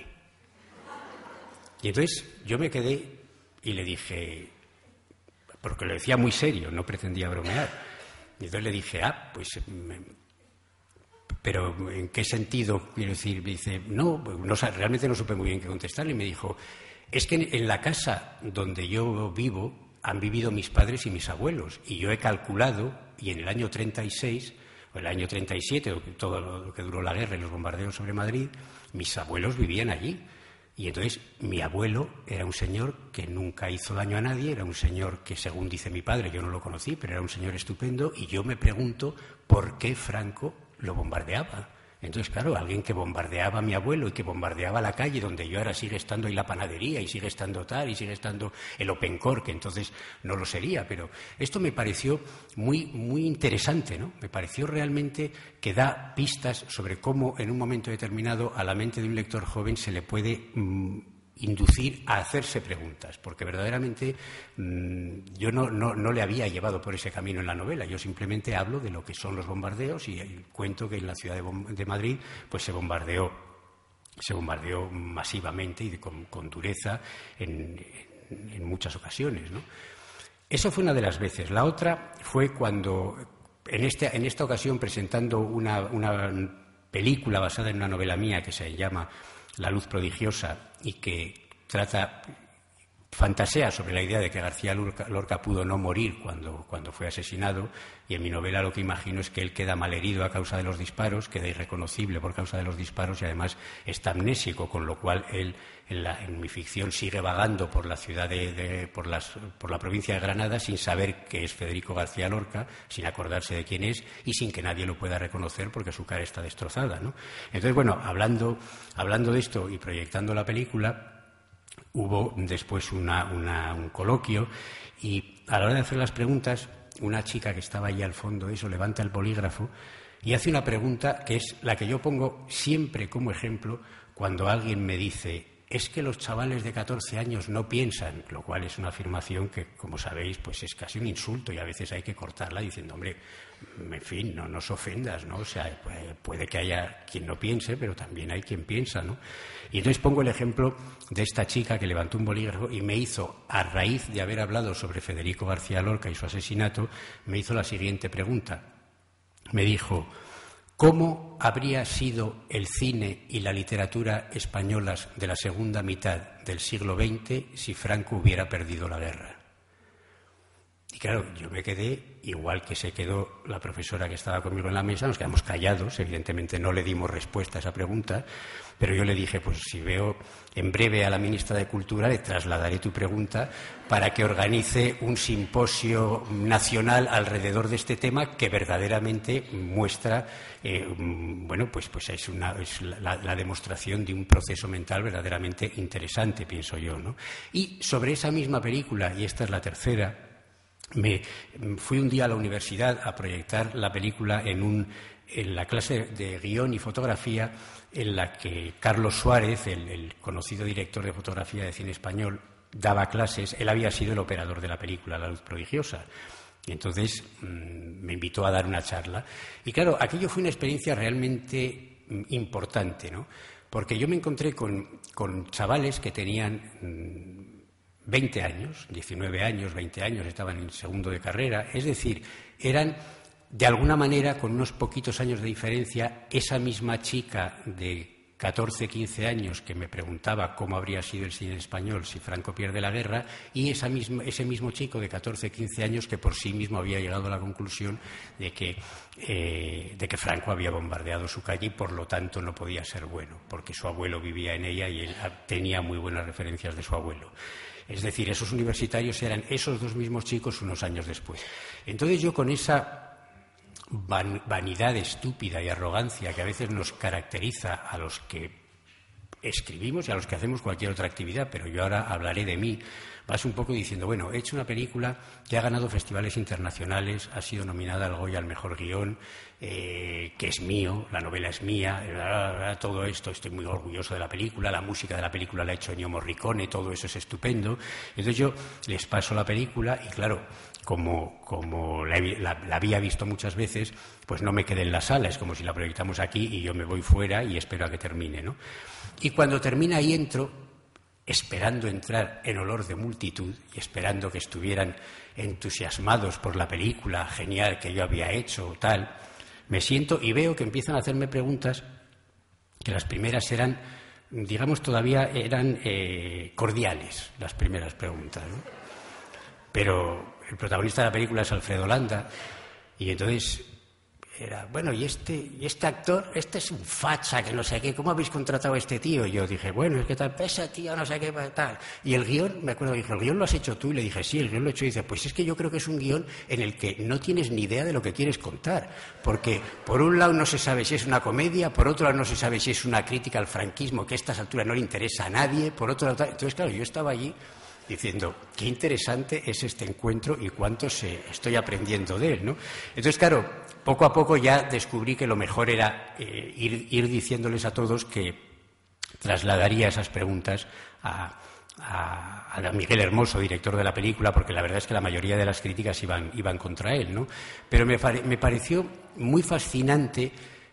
Y entonces yo me quedé y le dije, porque lo decía muy serio, no pretendía bromear, y entonces le dije, ah, pues, me, pero ¿en qué sentido? Quiero decir, me dice, no, no, realmente no supe muy bien qué contestarle, y me dijo, es que en la casa donde yo vivo han vivido mis padres y mis abuelos, y yo he calculado, y en el año treinta y seis, o el año treinta y siete, todo lo que duró la guerra y los bombardeos sobre Madrid, mis abuelos vivían allí. Y entonces mi abuelo era un señor que nunca hizo daño a nadie, era un señor que, según dice mi padre, yo no lo conocí, pero era un señor estupendo, y yo me pregunto por qué Franco lo bombardeaba. Entonces, claro, alguien que bombardeaba a mi abuelo y que bombardeaba la calle donde yo ahora sigue estando ahí la panadería y sigue estando tal y sigue estando el Opencore, que entonces no lo sería, pero esto me pareció muy, muy interesante, ¿no? Me pareció realmente que da pistas sobre cómo en un momento determinado a la mente de un lector joven se le puede mmm, inducir a hacerse preguntas, porque verdaderamente mmm, yo no, no, no le había llevado por ese camino en la novela, yo simplemente hablo de lo que son los bombardeos y cuento que en la ciudad de, de Madrid pues se bombardeó, se bombardeó masivamente y de, con, con dureza en, en, en muchas ocasiones, ¿no? Eso fue una de las veces. La otra fue cuando, en, este, en esta ocasión presentando una, una película basada en una novela mía que se llama La luz prodigiosa y que trata, fantasea sobre la idea de que García Lorca, Lorca pudo no morir cuando, cuando fue asesinado, y en mi novela lo que imagino es que él queda malherido a causa de los disparos, queda irreconocible por causa de los disparos y además está amnésico, con lo cual él en, la, en mi ficción sigue vagando por la ciudad de, de por, las, por la provincia de Granada sin saber que es Federico García Lorca, sin acordarse de quién es y sin que nadie lo pueda reconocer porque su cara está destrozada, ¿no? Entonces, bueno, hablando, hablando de esto y proyectando la película, hubo después una, una, un coloquio y a la hora de hacer las preguntas, una chica que estaba allí al fondo, eso, levanta el bolígrafo y hace una pregunta que es la que yo pongo siempre como ejemplo cuando alguien me dice, es que los chavales de catorce años no piensan, lo cual es una afirmación que, como sabéis, pues es casi un insulto y a veces hay que cortarla diciendo, hombre, en fin, no nos ofendas, ¿no? O sea, puede que haya quien no piense, pero también hay quien piensa, ¿no? Y entonces pongo el ejemplo de esta chica que levantó un bolígrafo y me hizo, a raíz de haber hablado sobre Federico García Lorca y su asesinato, me hizo la siguiente pregunta. Me dijo, ¿cómo habría sido el cine y la literatura españolas de la segunda mitad del siglo veinte si Franco hubiera perdido la guerra? Y claro, yo me quedé, igual que se quedó la profesora que estaba conmigo en la mesa, nos quedamos callados, evidentemente no le dimos respuesta a esa pregunta, pero yo le dije, pues si veo en breve a la ministra de Cultura, le trasladaré tu pregunta para que organice un simposio nacional alrededor de este tema que verdaderamente muestra, eh, bueno, pues, pues es, una, es la, la demostración de un proceso mental verdaderamente interesante, pienso yo, ¿no? Y sobre esa misma película, y esta es la tercera, me fui un día a la universidad a proyectar la película en, un, en la clase de guión y fotografía en la que Carlos Suárez, el, el conocido director de fotografía de cine español, daba clases. Él había sido el operador de la película La luz prodigiosa. Y entonces mmm, me invitó a dar una charla. Y claro, aquello fue una experiencia realmente mmm, importante, ¿no? Porque yo me encontré con, con chavales que tenían mmm, veinte años, diecinueve años, veinte años, estaban en segundo de carrera, es decir, eran de alguna manera, con unos poquitos años de diferencia, esa misma chica de catorce, quince años que me preguntaba cómo habría sido el cine español si Franco pierde la guerra, y esa misma, ese mismo chico de catorce, quince años que por sí mismo había llegado a la conclusión de que, eh, de que Franco había bombardeado su calle y por lo tanto no podía ser bueno, porque su abuelo vivía en ella y él tenía muy buenas referencias de su abuelo. Es decir, esos universitarios eran esos dos mismos chicos unos años después. Entonces yo, con esa van, vanidad estúpida y arrogancia que a veces nos caracteriza a los que escribimos y a los que hacemos cualquier otra actividad, pero yo ahora hablaré de mí, vas un poco diciendo, bueno, he hecho una película que ha ganado festivales internacionales, ha sido nominada al Goya al mejor guión, eh, que es mío, la novela es mía, bla, bla, bla, todo esto, estoy muy orgulloso de la película, la música de la película la ha hecho Ennio Morricone, todo eso es estupendo. Entonces yo les paso la película y claro, como, como la, la, la había visto muchas veces, pues no me quedé en la sala, es como si la proyectamos aquí y yo me voy fuera y espero a que termine, ¿no? Y cuando termina y entro, esperando entrar en olor de multitud y esperando que estuvieran entusiasmados por la película genial que yo había hecho o tal, me siento y veo que empiezan a hacerme preguntas que las primeras eran, digamos, todavía eran eh, cordiales, las primeras preguntas, ¿no? Pero el protagonista de la película es Alfredo Landa y entonces era, bueno, y este, y este actor, este es un facha, que no sé qué, ¿cómo habéis contratado a este tío? Y yo dije, bueno, es que tal, ese tío, no sé qué, tal. Y el guión, me acuerdo, dije, ¿el guión lo has hecho tú? Y le dije, sí, el guión lo he hecho. Y dice, pues es que yo creo que es un guión en el que no tienes ni idea de lo que quieres contar. Porque, por un lado, no se sabe si es una comedia, por otro lado, no se sabe si es una crítica al franquismo, que a estas alturas no le interesa a nadie, por otro lado, entonces, claro, yo estaba allí diciendo, qué interesante es este encuentro y cuánto se, estoy aprendiendo de él, ¿no? Entonces, claro, poco a poco ya descubrí que lo mejor era eh, ir, ir diciéndoles a todos que trasladaría esas preguntas a, a, a Miguel Hermoso, director de la película, porque la verdad es que la mayoría de las críticas iban, iban contra él, ¿no? Pero me, me pareció muy fascinante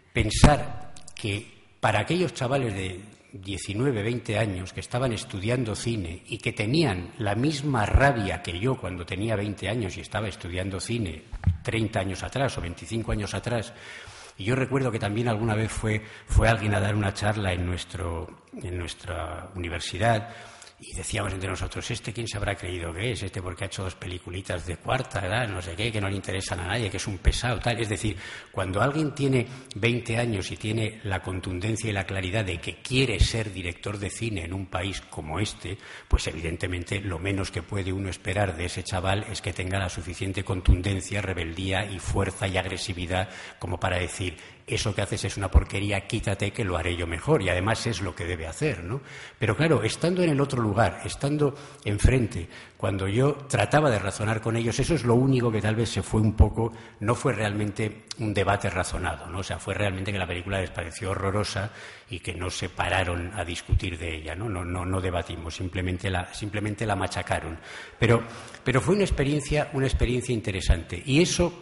pensar que para aquellos chavales de diecinueve, veinte años que estaban estudiando cine y que tenían la misma rabia que yo cuando tenía veinte años y estaba estudiando cine treinta años atrás o veinticinco años atrás. Y yo recuerdo que también alguna vez fue, fue alguien a dar una charla en, nuestro, en nuestra universidad y decíamos entre nosotros, ¿este quién se habrá creído que es? Este porque ha hecho dos peliculitas de cuarta edad, no sé qué, que no le interesan a nadie, que es un pesado, tal. Es decir, cuando alguien tiene veinte años y tiene la contundencia y la claridad de que quiere ser director de cine en un país como este, pues evidentemente lo menos que puede uno esperar de ese chaval es que tenga la suficiente contundencia, rebeldía y fuerza y agresividad como para decir, eso que haces es una porquería, quítate que lo haré yo mejor, y además es lo que debe hacer, ¿no? Pero claro, estando en el otro lugar, estando enfrente, cuando yo trataba de razonar con ellos, eso es lo único que tal vez se fue un poco, no fue realmente un debate razonado, ¿no? O sea, fue realmente que la película les pareció horrorosa y que no se pararon a discutir de ella, ¿no? No, no, no debatimos, simplemente la, simplemente la machacaron. Pero, pero fue una experiencia, una experiencia interesante, y eso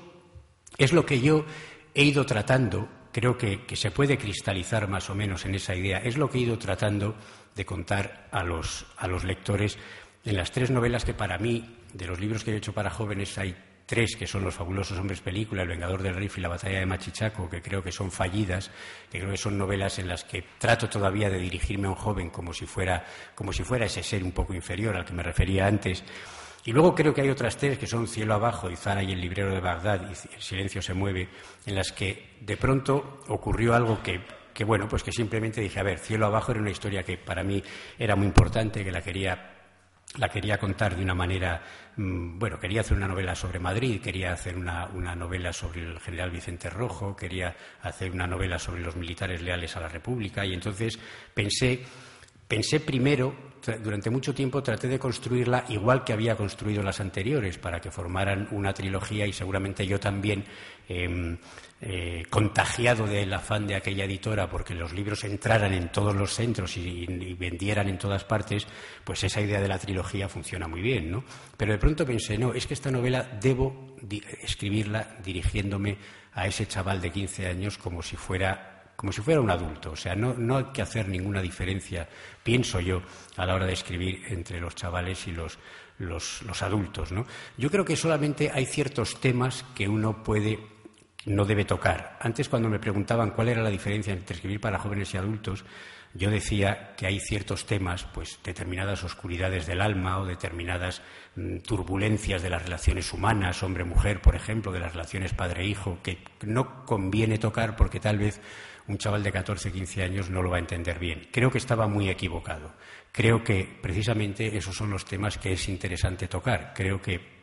es lo que yo he ido tratando, creo que, que se puede cristalizar más o menos en esa idea, es lo que he ido tratando de contar a los, a los lectores en las tres novelas que para mí, de los libros que he hecho para jóvenes, hay tres, que son Los fabulosos hombres película, El vengador del rifle y La batalla de Machichaco, que creo que son fallidas, que creo que son novelas en las que trato todavía de dirigirme a un joven como si fuera, como si fuera ese ser un poco inferior al que me refería antes. Y luego creo que hay otras tres, que son Cielo abajo, y Zara y el librero de Bagdad, y El silencio se mueve, en las que de pronto ocurrió algo que, que bueno, pues que simplemente dije, a ver, Cielo abajo era una historia que para mí era muy importante, que la quería la quería contar de una manera, mmm, bueno, quería hacer una novela sobre Madrid, quería hacer una, una novela sobre el general Vicente Rojo, quería hacer una novela sobre los militares leales a la República, y entonces pensé, pensé primero, durante mucho tiempo traté de construirla igual que había construido las anteriores, para que formaran una trilogía, y seguramente yo también, eh, eh, contagiado del afán de aquella editora porque los libros entraran en todos los centros y, y vendieran en todas partes, pues esa idea de la trilogía funciona muy bien, ¿no? Pero de pronto pensé, no, es que esta novela debo di- escribirla dirigiéndome a ese chaval de quince años como si fuera como si fuera un adulto. O sea, no, no hay que hacer ninguna diferencia, pienso yo, a la hora de escribir entre los chavales y los, los, los adultos, ¿no? Yo creo que solamente hay ciertos temas que uno puede, no debe tocar. Antes, cuando me preguntaban cuál era la diferencia entre escribir para jóvenes y adultos, yo decía que hay ciertos temas, pues determinadas oscuridades del alma o determinadas mm, turbulencias de las relaciones humanas, hombre-mujer, por ejemplo, de las relaciones padre-hijo, que no conviene tocar porque tal vez un chaval de catorce, quince años no lo va a entender bien. Creo que estaba muy equivocado. Creo que precisamente esos son los temas que es interesante tocar. Creo que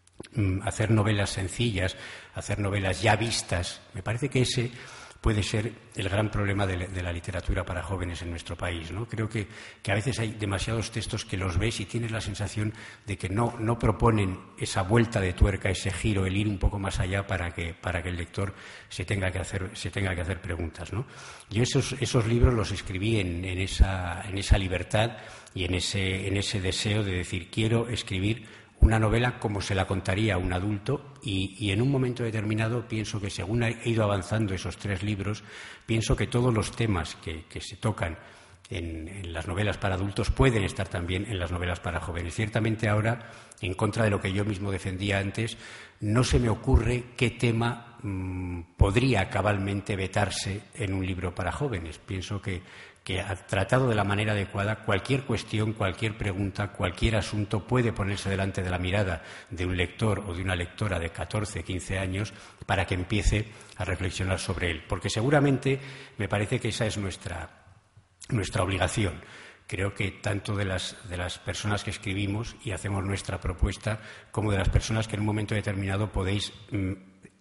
mm, hacer novelas sencillas, hacer novelas ya vistas, me parece que ese puede ser el gran problema de, de la literatura para jóvenes en nuestro país, ¿no? Creo que, que a veces hay demasiados textos que los ves y tienes la sensación de que no, no proponen esa vuelta de tuerca, ese giro, el ir un poco más allá para que, para que el lector se tenga que hacer, se tenga que hacer preguntas, ¿no? Yo esos, esos libros los escribí en, en, esa, en esa libertad y en ese, en ese deseo de decir, quiero escribir una novela como se la contaría a un adulto y, y en un momento determinado pienso que según he ido avanzando esos tres libros, pienso que todos los temas que, que se tocan en, en las novelas para adultos pueden estar también en las novelas para jóvenes. Ciertamente ahora, en contra de lo que yo mismo defendía antes, no se me ocurre qué tema mmm, podría cabalmente vetarse en un libro para jóvenes. Pienso que que ha tratado de la manera adecuada, cualquier cuestión, cualquier pregunta, cualquier asunto puede ponerse delante de la mirada de un lector o de una lectora de catorce, quince años para que empiece a reflexionar sobre él. Porque seguramente me parece que esa es nuestra, nuestra obligación. Creo que tanto de las, de las personas que escribimos y hacemos nuestra propuesta, como de las personas que en un momento determinado podéis mmm,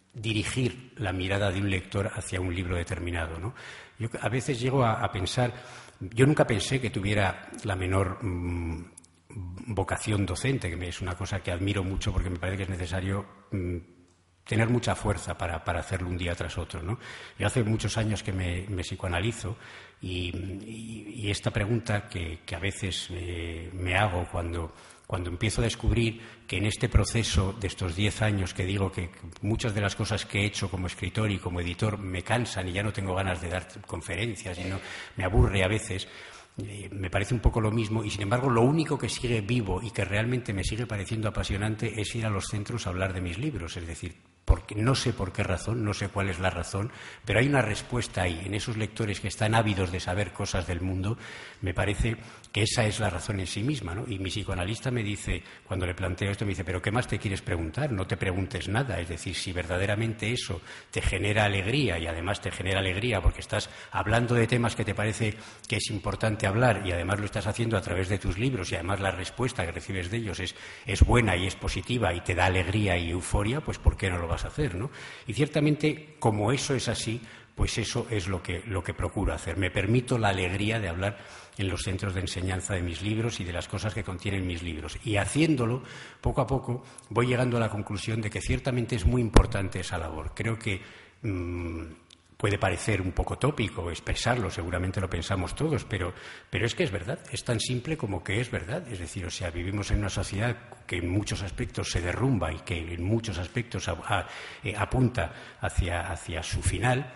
dirigir la mirada de un lector hacia un libro determinado, ¿no? Yo a veces llego a, a pensar, yo nunca pensé que tuviera la menor mmm, vocación docente, que es una cosa que admiro mucho porque me parece que es necesario mmm, tener mucha fuerza para, para hacerlo un día tras otro, ¿no? Yo hace muchos años que me, me psicoanalizo y, y, y esta pregunta que, que a veces eh, me hago cuando... Cuando empiezo a descubrir que en este proceso de estos diez años que digo que muchas de las cosas que he hecho como escritor y como editor me cansan y ya no tengo ganas de dar conferencias y no, me aburre a veces, eh, me parece un poco lo mismo y sin embargo lo único que sigue vivo y que realmente me sigue pareciendo apasionante es ir a los centros a hablar de mis libros, es decir, porque no sé por qué razón, no sé cuál es la razón, pero hay una respuesta ahí, en esos lectores que están ávidos de saber cosas del mundo, me parece que esa es la razón en sí misma, ¿no? Y mi psicoanalista me dice, cuando le planteo esto, me dice, ¿pero qué más te quieres preguntar? No te preguntes nada, es decir, si verdaderamente eso te genera alegría y además te genera alegría porque estás hablando de temas que te parece que es importante hablar y además lo estás haciendo a través de tus libros y además la respuesta que recibes de ellos es, es buena y es positiva y te da alegría y euforia, pues ¿por qué no lo vas a hacer, ¿no? Y ciertamente, como eso es así, pues eso es lo que, lo que procuro hacer. Me permito la alegría de hablar en los centros de enseñanza de mis libros y de las cosas que contienen mis libros. Y haciéndolo, poco a poco, voy llegando a la conclusión de que ciertamente es muy importante esa labor. Creo que mmm, puede parecer un poco tópico expresarlo, seguramente lo pensamos todos, pero, pero es que es verdad, es tan simple como que es verdad. Es decir, o sea, vivimos en una sociedad que en muchos aspectos se derrumba y que en muchos aspectos a, a, eh, apunta hacia, hacia su final.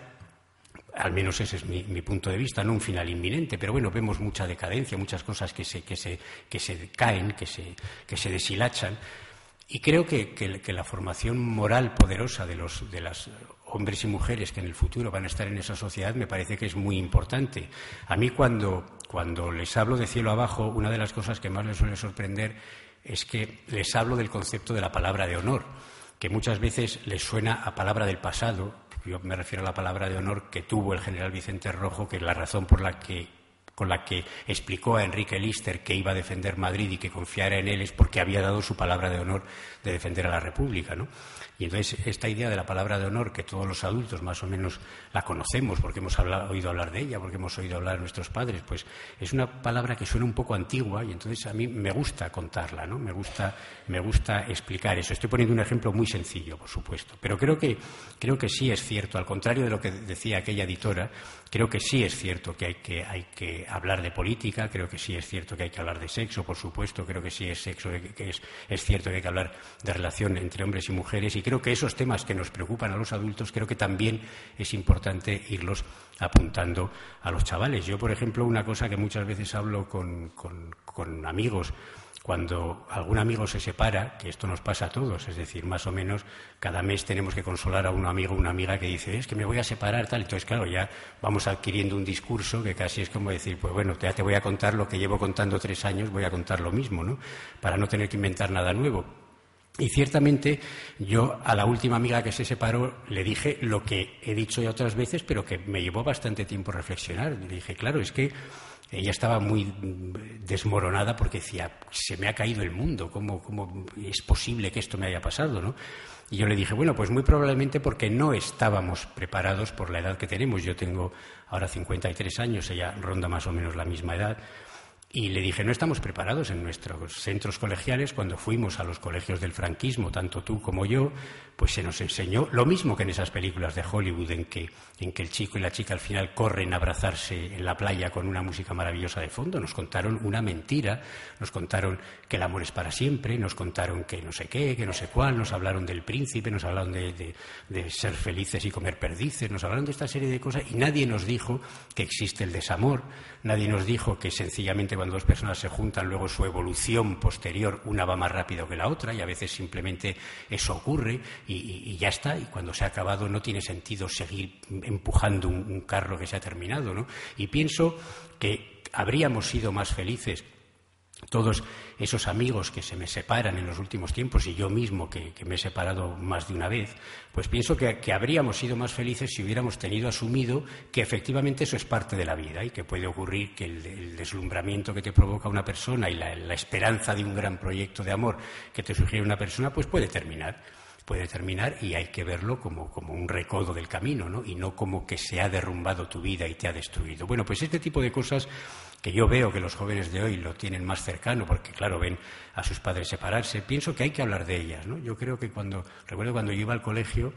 Al menos ese es mi, mi punto de vista, no un final inminente, pero bueno, vemos mucha decadencia, muchas cosas que se, que se, que se caen, que se, que se deshilachan. Y creo que, que, que la formación moral poderosa de los de las hombres y mujeres que en el futuro van a estar en esa sociedad me parece que es muy importante. A mí cuando, cuando les hablo de cielo abajo, una de las cosas que más les suele sorprender es que les hablo del concepto de la palabra de honor, que muchas veces les suena a palabra del pasado. Yo me refiero a la palabra de honor que tuvo el general Vicente Rojo, que es la razón por la que con la que explicó a Enrique Lister que iba a defender Madrid y que confiara en él es porque había dado su palabra de honor de defender a la República, ¿no? Y entonces esta idea de la palabra de honor, que todos los adultos más o menos la conocemos porque hemos hablado, oído hablar de ella, porque hemos oído hablar de nuestros padres, pues es una palabra que suena un poco antigua y entonces a mí me gusta contarla, ¿no? Me gusta, me gusta explicar eso. Estoy poniendo un ejemplo muy sencillo, por supuesto, pero creo que, creo que sí es cierto, al contrario de lo que decía aquella editora, creo que sí es cierto que hay que, hay que hablar de política, creo que sí es cierto que hay que hablar de sexo, por supuesto, creo que sí es, sexo, que es, es cierto que hay que hablar de relación entre hombres y mujeres, y creo que esos temas que nos preocupan a los adultos, creo que también es importante irlos apuntando a los chavales. Yo, por ejemplo, una cosa que muchas veces hablo con, con, con amigos, cuando algún amigo se separa, que esto nos pasa a todos, es decir, más o menos cada mes tenemos que consolar a un amigo o una amiga que dice, es que me voy a separar, tal. Entonces, claro, ya vamos adquiriendo un discurso que casi es como decir, pues bueno, ya te voy a contar lo que llevo contando tres años, voy a contar lo mismo, ¿no? Para no tener que inventar nada nuevo. Y ciertamente yo a la última amiga que se separó le dije lo que he dicho ya otras veces, pero que me llevó bastante tiempo reflexionar. Le dije, claro, es que ella estaba muy desmoronada porque decía, se me ha caído el mundo, ¿cómo, cómo es posible que esto me haya pasado, ¿no? Y yo le dije, bueno, pues muy probablemente porque no estábamos preparados por la edad que tenemos. Yo tengo ahora cincuenta y tres años, ella ronda más o menos la misma edad. Y le dije, no estamos preparados en nuestros centros colegiales. Cuando fuimos a los colegios del franquismo, tanto tú como yo, pues se nos enseñó lo mismo que en esas películas de Hollywood en que, en que el chico y la chica al final corren a abrazarse en la playa con una música maravillosa de fondo. Nos contaron una mentira, nos contaron que el amor es para siempre, nos contaron que no sé qué, que no sé cuál, nos hablaron del príncipe, nos hablaron de, de, de ser felices y comer perdices, nos hablaron de esta serie de cosas y nadie nos dijo que existe el desamor, nadie nos dijo que sencillamente cuando dos personas se juntan, luego su evolución posterior, una va más rápido que la otra y a veces simplemente eso ocurre y, y, y ya está. Y cuando se ha acabado no tiene sentido seguir empujando un, un carro que se ha terminado, ¿no? Y pienso que habríamos sido más felices todos esos amigos que se me separan en los últimos tiempos y yo mismo que, que me he separado más de una vez, pues pienso que, que habríamos sido más felices si hubiéramos tenido asumido que efectivamente eso es parte de la vida y que puede ocurrir que el, el deslumbramiento que te provoca una persona y la, la esperanza de un gran proyecto de amor que te sugiere una persona, pues puede terminar. Puede terminar y hay que verlo como, como un recodo del camino, ¿no? Y no como que se ha derrumbado tu vida y te ha destruido. Bueno, pues este tipo de cosas que yo veo que los jóvenes de hoy lo tienen más cercano, porque claro, ven a sus padres separarse, pienso que hay que hablar de ellas, ¿no? Yo creo que cuando, recuerdo cuando yo iba al colegio,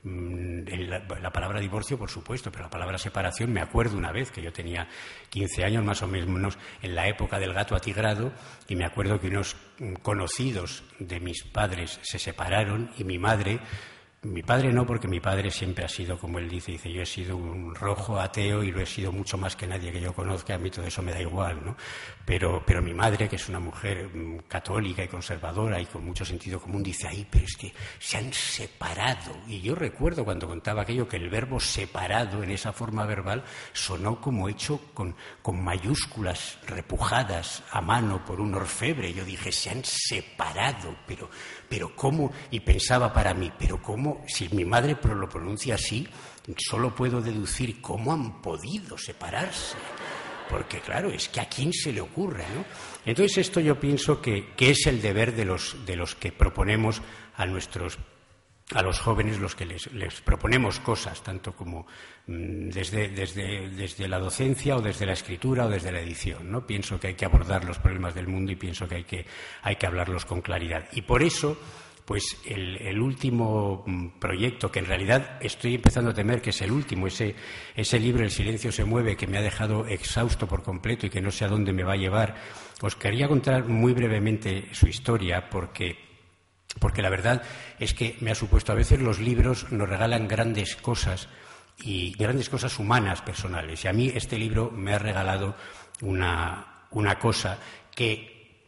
La, la palabra divorcio, por supuesto, pero la palabra separación, me acuerdo una vez que yo tenía quince años más o menos en la época del gato atigrado y me acuerdo que unos conocidos de mis padres se separaron y mi madre, mi padre no, porque mi padre siempre ha sido, como él dice, dice yo he sido un rojo ateo y lo he sido mucho más que nadie que yo conozca, a mí todo eso me da igual, ¿no? Pero, pero mi madre, que es una mujer católica y conservadora y con mucho sentido común, dice, ay, pero es que se han separado. Y yo recuerdo cuando contaba aquello que el verbo separado en esa forma verbal sonó como hecho con, con mayúsculas repujadas a mano por un orfebre. Yo dije, se han separado, pero, pero ¿cómo? Y pensaba para mí, pero ¿cómo? Si mi madre lo pronuncia así, solo puedo deducir cómo han podido separarse. Porque, claro, es que a quién se le ocurre, ¿no? Entonces, esto yo pienso que, que es el deber de los, de los que proponemos a nuestros, a los jóvenes, los que les, les proponemos cosas, tanto como mmm, desde, desde, desde la docencia o desde la escritura o desde la edición, ¿no? Pienso que hay que abordar los problemas del mundo y pienso que hay que, hay que hablarlos con claridad. Y por eso, pues el, el último proyecto, que en realidad estoy empezando a temer que es el último, ese, ese libro El silencio se mueve, que me ha dejado exhausto por completo y que no sé a dónde me va a llevar, os quería contar muy brevemente su historia porque, porque la verdad es que me ha supuesto, a veces los libros nos regalan grandes cosas y grandes cosas humanas, personales, y a mí este libro me ha regalado una, una cosa que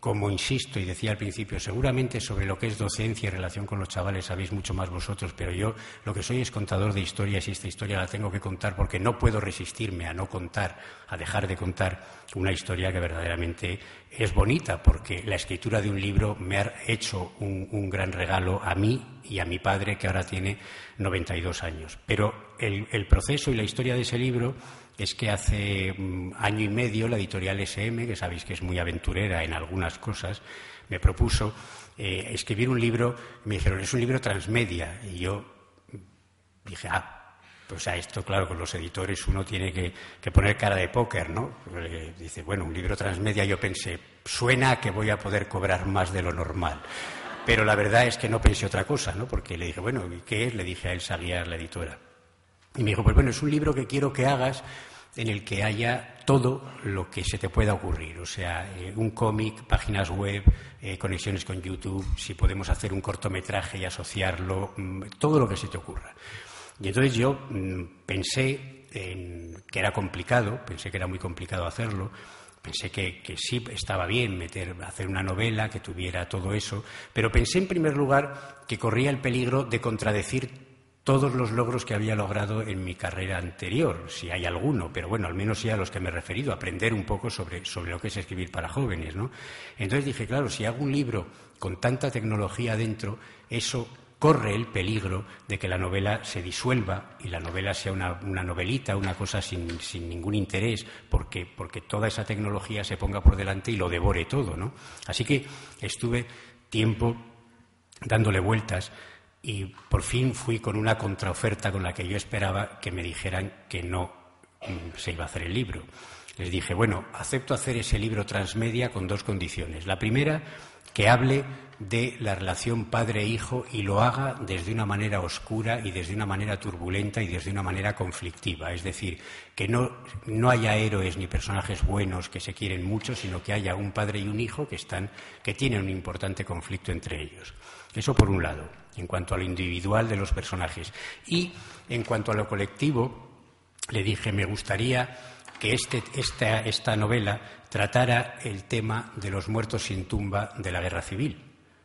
como insisto y decía al principio, seguramente sobre lo que es docencia y relación con los chavales sabéis mucho más vosotros, pero yo lo que soy es contador de historias y esta historia la tengo que contar porque no puedo resistirme a no contar, a dejar de contar una historia que verdaderamente es bonita, porque la escritura de un libro me ha hecho un, un gran regalo a mí y a mi padre, que ahora tiene noventa y dos años. Pero el, el proceso y la historia de ese libro es que hace um, año y medio la editorial ese eme, que sabéis que es muy aventurera en algunas cosas, me propuso eh, escribir un libro. Me dijeron, es un libro transmedia. Y yo dije, ah, pues a esto, claro, con los editores uno tiene que, que poner cara de póker, ¿no? Porque dice, bueno, un libro transmedia, yo pensé, suena a que voy a poder cobrar más de lo normal. Pero la verdad es que no pensé otra cosa, ¿no? Porque le dije, bueno, ¿y qué es? Le dije a Elsa Aguiar, la editora. Y me dijo, pues bueno, es un libro que quiero que hagas en el que haya todo lo que se te pueda ocurrir. O sea, eh, un cómic, páginas web, eh, conexiones con YouTube, si podemos hacer un cortometraje y asociarlo, mmm, todo lo que se te ocurra. Y entonces yo mmm, pensé en que era complicado, pensé que era muy complicado hacerlo, pensé que, que sí estaba bien meter, hacer una novela que tuviera todo eso, pero pensé en primer lugar que corría el peligro de contradecir todos los logros que había logrado en mi carrera anterior, si hay alguno, pero bueno, al menos sí a los que me he referido, aprender un poco sobre, sobre lo que es escribir para jóvenes, ¿no? Entonces dije, claro, si hago un libro con tanta tecnología dentro, eso corre el peligro de que la novela se disuelva y la novela sea una, una novelita, una cosa sin, sin ningún interés, porque, porque toda esa tecnología se ponga por delante y lo devore todo, ¿no? Así que estuve tiempo dándole vueltas. Y por fin fui con una contraoferta con la que yo esperaba que me dijeran que no se iba a hacer el libro. Les dije, bueno, acepto hacer ese libro transmedia con dos condiciones. La primera, que hable de la relación padre-hijo y lo haga desde una manera oscura y desde una manera turbulenta y desde una manera conflictiva. Es decir, que no, no haya héroes ni personajes buenos que se quieren mucho, sino que haya un padre y un hijo que, están, que tienen un importante conflicto entre ellos. Eso por un lado, en cuanto a lo individual de los personajes. Y en cuanto a lo colectivo, le dije, me gustaría que este, esta, esta novela tratara el tema de los muertos sin tumba de la guerra civil.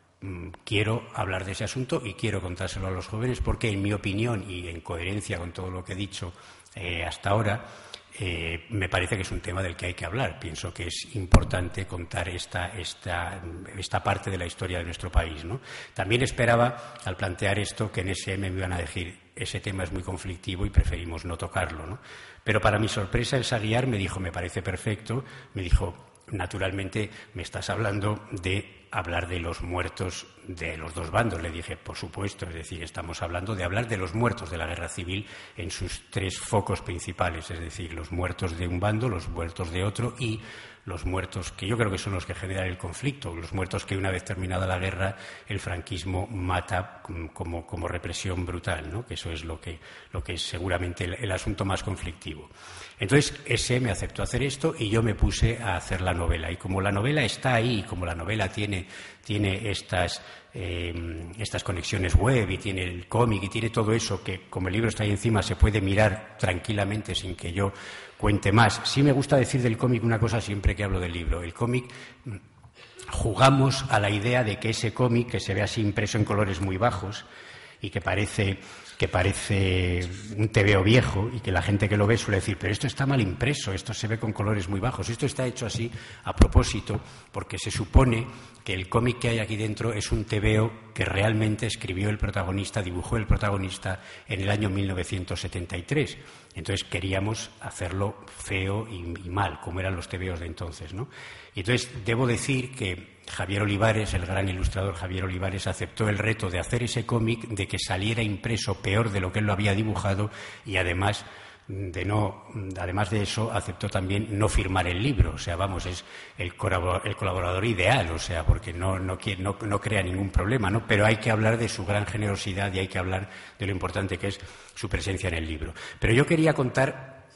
Quiero hablar de ese asunto y quiero contárselo a los jóvenes porque, en mi opinión y en coherencia con todo lo que he dicho eh, hasta ahora, Eh, me parece que es un tema del que hay que hablar. Pienso que es importante contar esta, esta, esta parte de la historia de nuestro país, ¿no? También esperaba, al plantear esto, que en ese eme me iban a decir ese tema es muy conflictivo y preferimos no tocarlo, ¿no? Pero para mi sorpresa, Elsa Aguiar me dijo, me parece perfecto, me dijo, naturalmente me estás hablando de hablar de los muertos de los dos bandos. Le dije, por supuesto, es decir, estamos hablando de hablar de los muertos de la guerra civil en sus tres focos principales, es decir, los muertos de un bando, los muertos de otro y los muertos que yo creo que son los que generan el conflicto, los muertos que una vez terminada la guerra el franquismo mata como, como represión brutal, ¿no? Que eso es lo que, lo que es seguramente el, el asunto más conflictivo. Entonces, ese me aceptó hacer esto y yo me puse a hacer la novela. Y como la novela está ahí, y como la novela tiene, tiene estas, eh, estas conexiones web y tiene el cómic y tiene todo eso que, como el libro está ahí encima, se puede mirar tranquilamente sin que yo cuente más. Sí me gusta decir del cómic una cosa siempre que hablo del libro. El cómic, jugamos a la idea de que ese cómic, que se ve así impreso en colores muy bajos y que parece... que parece un tebeo viejo y que la gente que lo ve suele decir, pero esto está mal impreso, esto se ve con colores muy bajos, esto está hecho así a propósito porque se supone que el cómic que hay aquí dentro es un tebeo que realmente escribió el protagonista, dibujó el protagonista en el año mil novecientos setenta y tres. Entonces queríamos hacerlo feo y, y mal, como eran los tebeos de entonces, ¿no? Y entonces debo decir que Javier Olivares, el gran ilustrador Javier Olivares, aceptó el reto de hacer ese cómic, de que saliera impreso peor de lo que él lo había dibujado y además de no, además de eso aceptó también no firmar el libro. O sea, vamos, es el colaborador, el colaborador ideal, o sea, porque no, no, no, no crea ningún problema, ¿no? Pero hay que hablar de su gran generosidad y hay que hablar de lo importante que es su presencia en el libro. Pero yo quería contar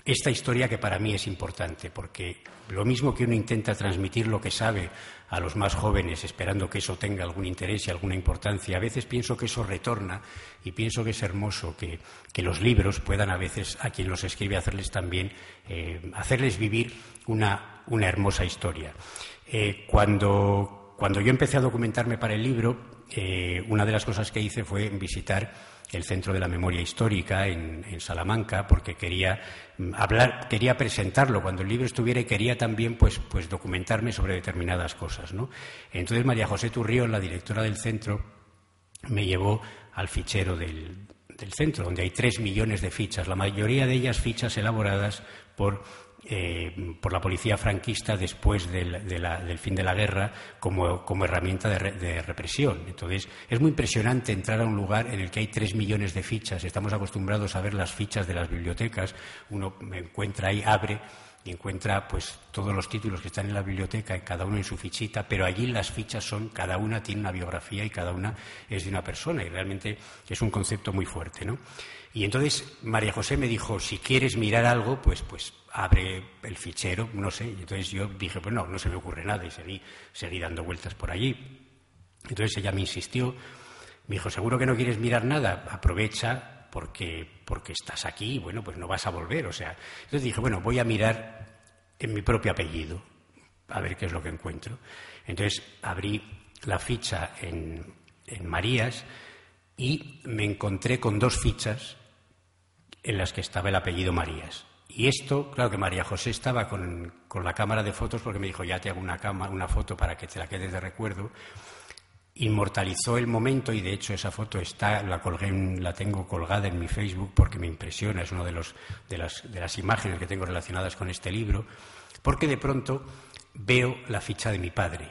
esta historia que para mí es importante, porque lo mismo que uno intenta transmitir lo que sabe a los más jóvenes, esperando que eso tenga algún interés y alguna importancia, a veces pienso que eso retorna y pienso que es hermoso que, que los libros puedan a veces, a quien los escribe, hacerles también, eh, hacerles vivir una, una hermosa historia. Eh, cuando, cuando yo empecé a documentarme para el libro, eh, una de las cosas que hice fue visitar el Centro de la Memoria Histórica en, en Salamanca, porque quería hablar, quería presentarlo cuando el libro estuviera y quería también pues, pues documentarme sobre determinadas cosas, ¿no? Entonces María José Turrión, la directora del centro, me llevó al fichero del, del centro, donde hay tres millones de fichas, la mayoría de ellas fichas elaboradas por Eh, por la policía franquista después del, de la, del fin de la guerra como, como herramienta de, re, de represión. Entonces, es muy impresionante entrar a un lugar en el que hay tres millones de fichas. Estamos acostumbrados a ver las fichas de las bibliotecas. Uno encuentra ahí, abre y encuentra pues todos los títulos que están en la biblioteca, cada uno en su fichita, pero allí las fichas son, cada una tiene una biografía y cada una es de una persona, y realmente es un concepto muy fuerte, ¿no? Y entonces María José me dijo, si quieres mirar algo, pues, pues abre el fichero, no sé. Y entonces yo dije, pues no, no se me ocurre nada, y seguí, seguí dando vueltas por allí. Entonces ella me insistió, me dijo, ¿seguro que no quieres mirar nada? Aprovecha porque, porque estás aquí y, bueno, pues no vas a volver. O sea, entonces dije, bueno, voy a mirar en mi propio apellido, a ver qué es lo que encuentro. Entonces abrí la ficha en, en Marías y me encontré con dos fichas en las que estaba el apellido Marías. Y esto, claro que María José estaba con, con la cámara de fotos, porque me dijo, ya te hago una, cama, una foto para que te la quedes de recuerdo. Inmortalizó el momento, y de hecho esa foto está, la colgué, la tengo colgada en mi Facebook porque me impresiona, es una de, los, de, las, de las imágenes que tengo relacionadas con este libro, porque de pronto veo la ficha de mi padre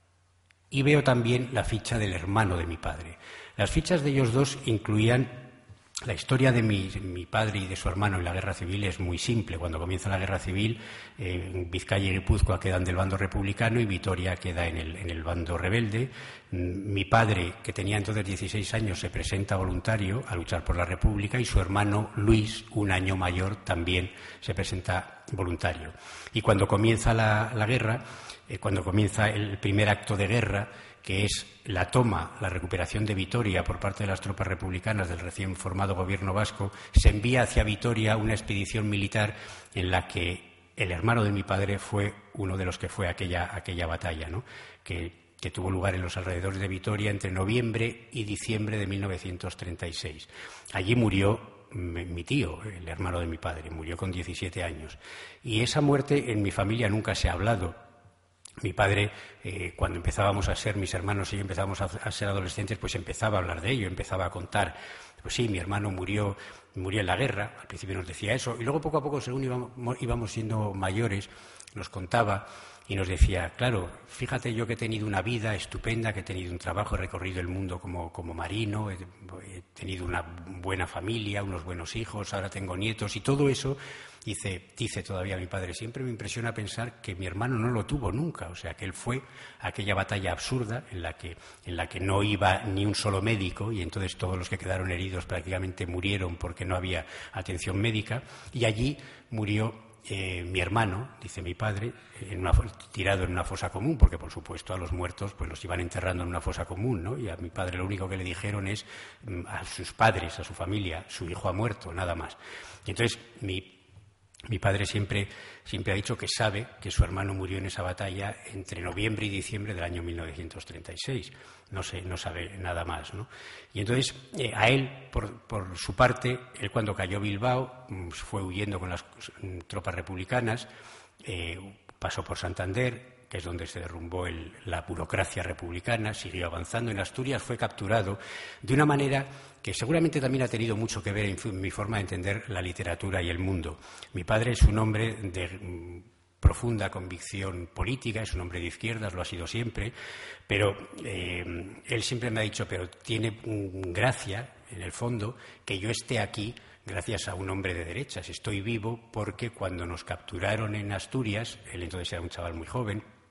y veo también la ficha del hermano de mi padre. Las fichas de ellos dos incluían la historia de mi, mi padre y de su hermano en la guerra civil. Es muy simple. Cuando comienza la guerra civil, eh, Vizcaya y Guipúzcoa quedan del bando republicano y Vitoria queda en el, en el bando rebelde. Mi padre, que tenía entonces dieciséis años, se presenta voluntario a luchar por la República, y su hermano Luis, un año mayor, también se presenta voluntario. Y cuando comienza la, la guerra, eh, cuando comienza el primer acto de guerra, que es la toma, la recuperación de Vitoria por parte de las tropas republicanas del recién formado gobierno vasco, se envía hacia Vitoria una expedición militar en la que el hermano de mi padre fue uno de los que fue a aquella, aquella batalla, ¿no? que, que tuvo lugar en los alrededores de Vitoria entre noviembre y diciembre de mil novecientos treinta y seis. Allí murió mi tío, el hermano de mi padre, murió con diecisiete años. Y esa muerte en mi familia nunca se ha hablado. Mi padre, eh, cuando empezábamos a ser, mis hermanos y yo empezábamos a, a ser adolescentes, pues empezaba a hablar de ello, empezaba a contar, pues sí, mi hermano murió, murió en la guerra, al principio nos decía eso, y luego poco a poco, según íbamos, íbamos siendo mayores, nos contaba y nos decía, claro, fíjate, yo que he tenido una vida estupenda, que he tenido un trabajo, he recorrido el mundo como, como marino, he, he tenido una buena familia, unos buenos hijos, ahora tengo nietos, y todo eso. Dice, dice todavía mi padre, siempre me impresiona pensar que mi hermano no lo tuvo nunca, o sea, que él fue a aquella batalla absurda en la que, en la que no iba ni un solo médico, y entonces todos los que quedaron heridos prácticamente murieron porque no había atención médica, y allí murió eh, mi hermano, dice mi padre, en una, tirado en una fosa común, porque por supuesto a los muertos pues los iban enterrando en una fosa común, ¿no? Y a mi padre lo único que le dijeron es a sus padres, a su familia, su hijo ha muerto, nada más. Y entonces mi Mi padre siempre, siempre ha dicho que sabe que su hermano murió en esa batalla entre noviembre y diciembre del año mil novecientos treinta y seis. No sé, no sabe nada más, ¿no? Y entonces, eh, a él, por, por su parte, él cuando cayó Bilbao, fue huyendo con las tropas republicanas, eh, pasó por Santander, que es donde se derrumbó el, la burocracia republicana, siguió avanzando. En Asturias fue capturado de una manera que seguramente también ha tenido mucho que ver en mi forma de entender la literatura y el mundo. Mi padre es un hombre de mm, profunda convicción política, es un hombre de izquierdas, lo ha sido siempre, pero eh, él siempre me ha dicho, pero tiene mm, gracia, en el fondo, que yo esté aquí gracias a un hombre de derechas. Estoy vivo porque cuando nos capturaron en Asturias, él entonces era un chaval muy joven,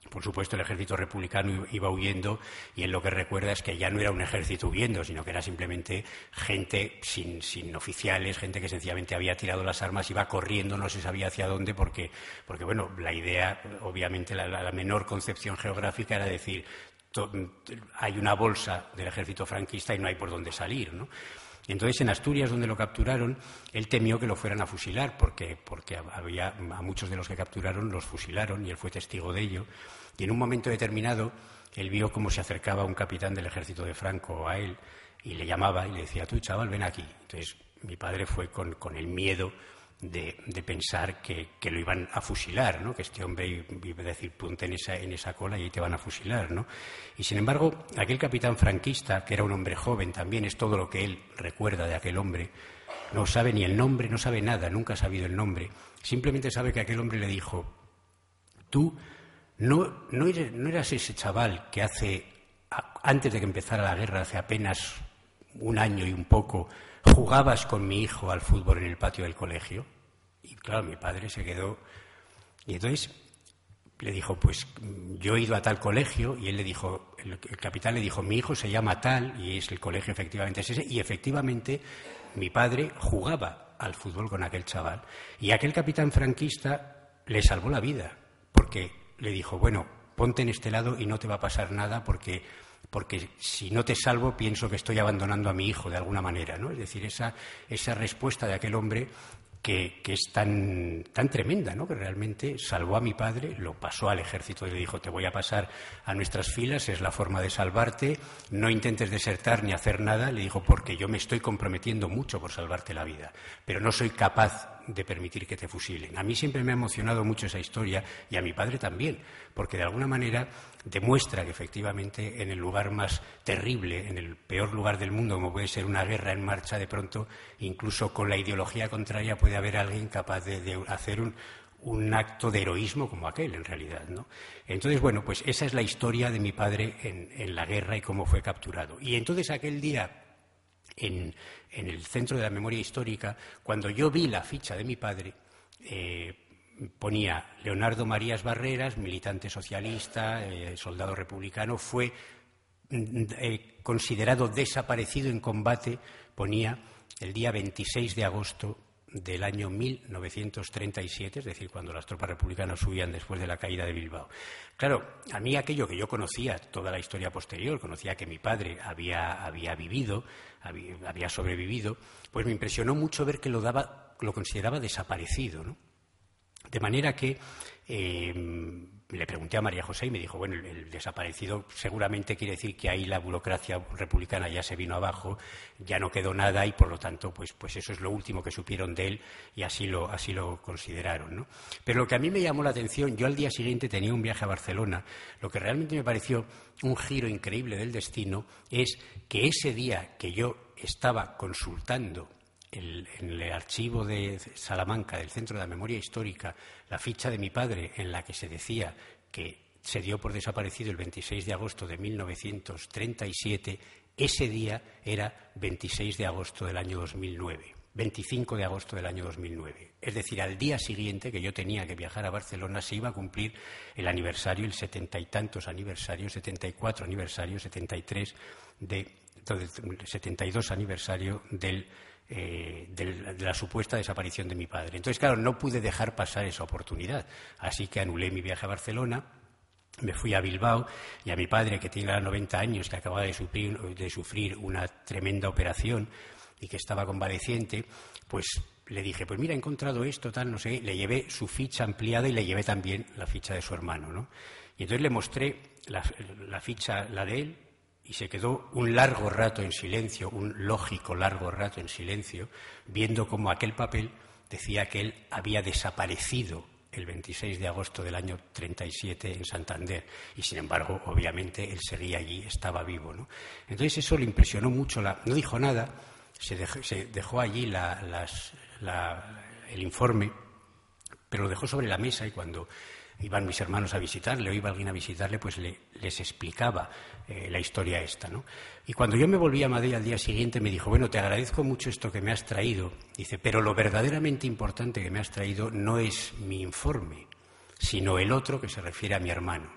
Por supuesto, el ejército republicano iba huyendo y él lo que recuerda es que ya no era un ejército huyendo, sino que era simplemente gente sin, sin oficiales, gente que sencillamente había tirado las armas, iba corriendo, no se sabía hacia dónde, porque, porque bueno, la idea, obviamente, la, la menor concepción geográfica era decir, to, hay una bolsa del ejército franquista y no hay por dónde salir, ¿no? Y entonces, en Asturias, donde lo capturaron, él temió que lo fueran a fusilar, porque, porque había, a muchos de los que capturaron los fusilaron, y él fue testigo de ello. Y en un momento determinado, él vio cómo se acercaba un capitán del ejército de Franco a él, y le llamaba y le decía, tú, chaval, ven aquí. Entonces, mi padre fue con, con el miedo de, de pensar que, que lo iban a fusilar, ¿no? Que este hombre iba a decir, ponte en esa, en esa cola y ahí te van a fusilar, ¿no? Y, sin embargo, aquel capitán franquista, que era un hombre joven también, es todo lo que él recuerda de aquel hombre, no sabe ni el nombre, no sabe nada, nunca ha sabido el nombre, simplemente sabe que aquel hombre le dijo, tú no, no, eres, no eras ese chaval que hace, antes de que empezara la guerra, hace apenas un año y un poco, jugabas con mi hijo al fútbol en el patio del colegio. Y claro, mi padre se quedó. Y entonces le dijo, pues yo he ido a tal colegio. Y él le dijo, el, el capitán le dijo, mi hijo se llama tal, y es el colegio efectivamente es ese. Y efectivamente mi padre jugaba al fútbol con aquel chaval. Y aquel capitán franquista le salvó la vida, porque le dijo, bueno, ponte en este lado y no te va a pasar nada, porque... porque si no te salvo pienso que estoy abandonando a mi hijo de alguna manera, ¿no? Es decir, esa, esa respuesta de aquel hombre que, que es tan, tan tremenda, ¿no? Que realmente salvó a mi padre, lo pasó al ejército y le dijo, te voy a pasar a nuestras filas, es la forma de salvarte, no intentes desertar ni hacer nada, le dijo, porque yo me estoy comprometiendo mucho por salvarte la vida, pero no soy capaz de permitir que te fusilen. A mí siempre me ha emocionado mucho esa historia, y a mi padre también, porque de alguna manera demuestra que efectivamente en el lugar más terrible, en el peor lugar del mundo, como puede ser una guerra en marcha, de pronto, incluso con la ideología contraria, puede haber alguien capaz de, de hacer un, un acto de heroísmo como aquel, en realidad, ¿no? Entonces, bueno, pues esa es la historia de mi padre en, en la guerra y cómo fue capturado. Y entonces aquel día, en, en el Centro de la Memoria Histórica, cuando yo vi la ficha de mi padre, eh, ponía Leonardo Marías Barreras, militante socialista, eh, soldado republicano, fue eh, considerado desaparecido en combate, ponía el día veintiséis de agosto del año mil novecientos treinta y siete, es decir, cuando las tropas republicanas huían después de la caída de Bilbao. Claro, a mí aquello que yo conocía, toda la historia posterior, conocía que mi padre había, había vivido, había, había sobrevivido, pues me impresionó mucho ver que lo, daba, lo consideraba desaparecido, ¿no? De manera que eh, le pregunté a María José y me dijo, bueno, el, el desaparecido seguramente quiere decir que ahí la burocracia republicana ya se vino abajo, ya no quedó nada y, por lo tanto, pues, pues eso es lo último que supieron de él y así lo, así lo consideraron, ¿no? Pero lo que a mí me llamó la atención, yo al día siguiente tenía un viaje a Barcelona, lo que realmente me pareció un giro increíble del destino es que ese día que yo estaba consultando El, en el archivo de Salamanca, del Centro de la Memoria Histórica, la ficha de mi padre en la que se decía que se dio por desaparecido el veintiséis de agosto de mil novecientos treinta y siete, ese día era veintiséis de agosto del año dos mil nueve, veinticinco de agosto del año dos mil nueve. Es decir, al día siguiente que yo tenía que viajar a Barcelona se iba a cumplir el aniversario, el setenta y tantos aniversario, setenta y cuatro aniversario, setenta y tres de, setenta y dos aniversario del Eh, de, de la supuesta desaparición de mi padre. Entonces, claro, no pude dejar pasar esa oportunidad, así que anulé mi viaje a Barcelona, me fui a Bilbao y a mi padre, que tiene noventa años, que acababa de sufrir, de sufrir una tremenda operación y que estaba convaleciente, pues le dije, pues mira, he encontrado esto, tal, no sé, le llevé su ficha ampliada y le llevé también la ficha de su hermano, ¿no? Y entonces le mostré la, la ficha, la de él, y se quedó un largo rato en silencio, un lógico largo rato en silencio, viendo cómo aquel papel decía que él había desaparecido el veintiséis de agosto del año treinta y siete en Santander, y sin embargo, obviamente, él seguía allí, estaba vivo, ¿no? Entonces eso le impresionó mucho, la, no dijo nada, se dejó, se dejó allí la, las, la, el informe, pero lo dejó sobre la mesa, y cuando iban mis hermanos a visitarle o iba alguien a visitarle, pues le, les explicaba eh, la historia esta, ¿no? Y cuando yo me volví a Madrid al día siguiente me dijo, bueno, te agradezco mucho esto que me has traído, dice, pero lo verdaderamente importante que me has traído no es mi informe, sino el otro que se refiere a mi hermano.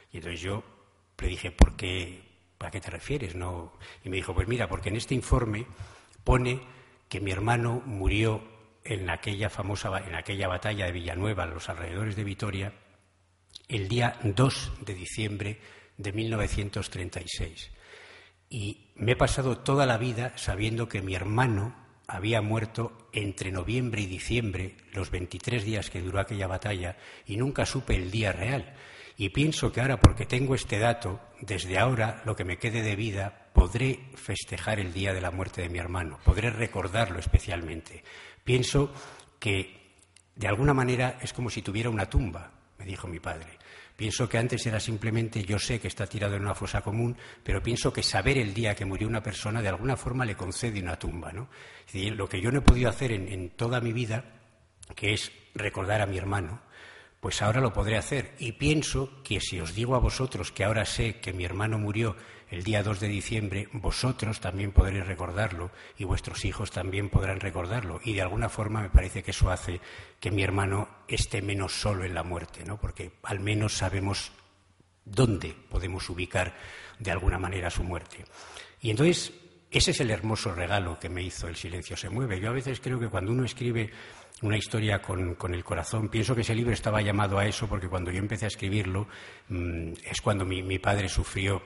Y entonces yo le dije, ¿por qué? ¿A qué te refieres? No. Y me dijo, pues mira, porque en este informe pone que mi hermano murió en aquella famosa, en aquella batalla de Villanueva, en los alrededores de Vitoria, el día dos de diciembre de mil novecientos treinta y seis. Y me he pasado toda la vida sabiendo que mi hermano había muerto entre noviembre y diciembre, los veintitrés días que duró aquella batalla, y nunca supe el día real. Y pienso que ahora, porque tengo este dato, desde ahora, lo que me quede de vida, podré festejar el día de la muerte de mi hermano, podré recordarlo especialmente. Pienso que, de alguna manera, es como si tuviera una tumba, me dijo mi padre. Pienso que antes era simplemente, yo sé que está tirado en una fosa común, pero pienso que saber el día que murió una persona de alguna forma le concede una tumba, ¿no? Es decir, lo que yo no he podido hacer en, en toda mi vida, que es recordar a mi hermano, pues ahora lo podré hacer. Y pienso que si os digo a vosotros que ahora sé que mi hermano murió el día dos de diciembre, vosotros también podréis recordarlo y vuestros hijos también podrán recordarlo. Y de alguna forma me parece que eso hace que mi hermano esté menos solo en la muerte, ¿no? Porque al menos sabemos dónde podemos ubicar de alguna manera su muerte. Y entonces, ese es el hermoso regalo que me hizo El silencio se mueve. Yo a veces creo que cuando uno escribe una historia con, con el corazón, pienso que ese libro estaba llamado a eso porque cuando yo empecé a escribirlo mmm, es cuando mi, mi padre sufrió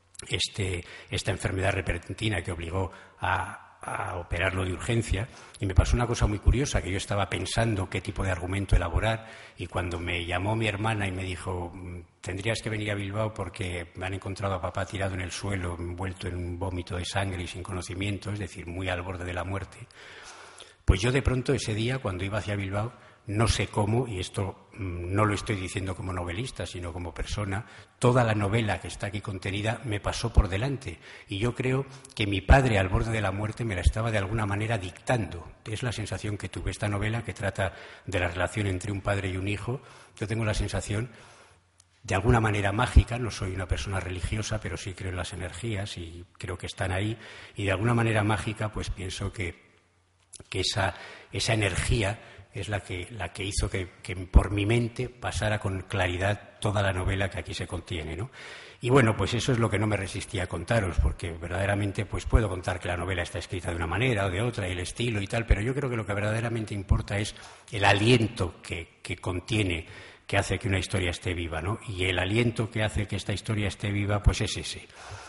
este, esta enfermedad repentina que obligó a, a operarlo de urgencia, y me pasó una cosa muy curiosa, que yo estaba pensando qué tipo de argumento elaborar, y cuando me llamó mi hermana y me dijo, tendrías que venir a Bilbao porque me han encontrado a papá tirado en el suelo, envuelto en un vómito de sangre y sin conocimiento, es decir, muy al borde de la muerte. Pues yo de pronto ese día, cuando iba hacia Bilbao, no sé cómo, y esto mmm, no lo estoy diciendo como novelista, sino como persona, toda la novela que está aquí contenida me pasó por delante. Y yo creo que mi padre, al borde de la muerte, me la estaba de alguna manera dictando. Es la sensación que tuve. Esta novela, que trata de la relación entre un padre y un hijo, yo tengo la sensación, de alguna manera mágica, no soy una persona religiosa, pero sí creo en las energías y creo que están ahí, y de alguna manera mágica, pues pienso que que esa, esa energía es la que, la que hizo que, que por mi mente pasara con claridad toda la novela que aquí se contiene, ¿no? Y bueno, pues eso es lo que no me resistía a contaros, porque verdaderamente pues puedo contar que la novela está escrita de una manera o de otra, y el estilo y tal, pero yo creo que lo que verdaderamente importa es el aliento que, que contiene, que hace que una historia esté viva, ¿no? Y el aliento que hace que esta historia esté viva, pues es ese.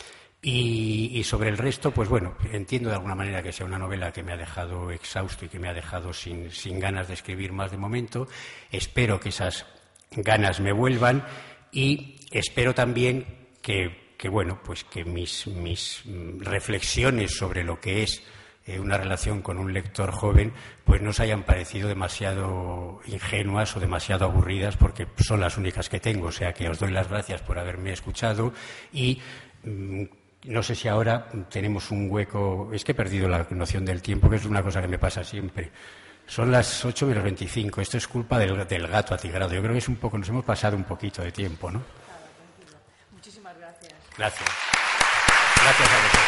Y, y sobre el resto, pues bueno, entiendo de alguna manera que sea una novela que me ha dejado exhausto y que me ha dejado sin, sin ganas de escribir más de momento. Espero que esas ganas me vuelvan y espero también que, que bueno, pues que mis, mis reflexiones sobre lo que es eh, una relación con un lector joven, pues no os hayan parecido demasiado ingenuas o demasiado aburridas, porque son las únicas que tengo. O sea que os doy las gracias por haberme escuchado y mmm, no sé si ahora tenemos un hueco. Es que he perdido la noción del tiempo, que es una cosa que me pasa siempre. Son las ocho menos veinticinco. Esto es culpa del, del gato atigrado. Yo creo que es un poco, nos hemos pasado un poquito de tiempo, ¿no? Nada, tranquilo. Muchísimas gracias. Gracias. Gracias a vosotros.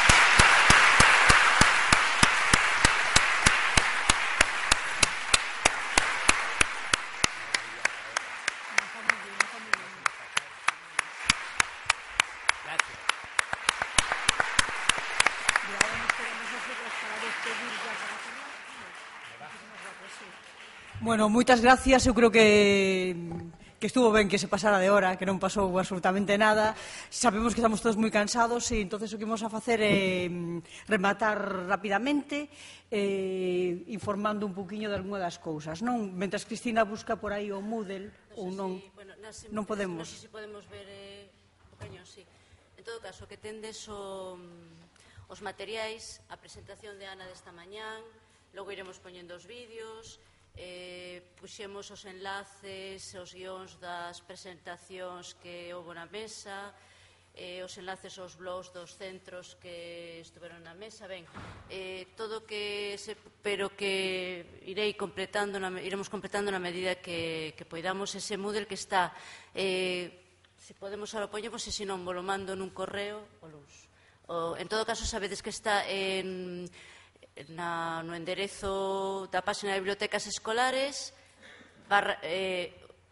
Bueno, moitas gracias. Eu creo que que estuvo ben que se pasara de hora, que non pasou absolutamente nada. Sabemos que estamos todos moi cansados e entonces o que imos a facer é rematar rapidamente eh, informando un poquinho de alguna das cousas, non? Mentras Cristina busca por aí o Moodle ou non, si, bueno, nas, non podemos. Non sei se podemos ver eh, o cañón, sí. En todo caso, que tendes o, os materiais, a presentación de Ana desta mañán, logo iremos poñendo os vídeos. Eh, puxemos os enlaces, os guións das presentacións que houve na mesa, eh, os enlaces aos blogs dos centros que estuveron na mesa, ben, eh, todo que se, pero que irei completando na, iremos completando na medida que, que poidamos ese Moodle que está, eh, se podemos ahora poñemos e se non, volo mando nun correo o luz. O, en todo caso, sabedes que está en Na, no enderezo da página de bibliotecas escolares barra, eh,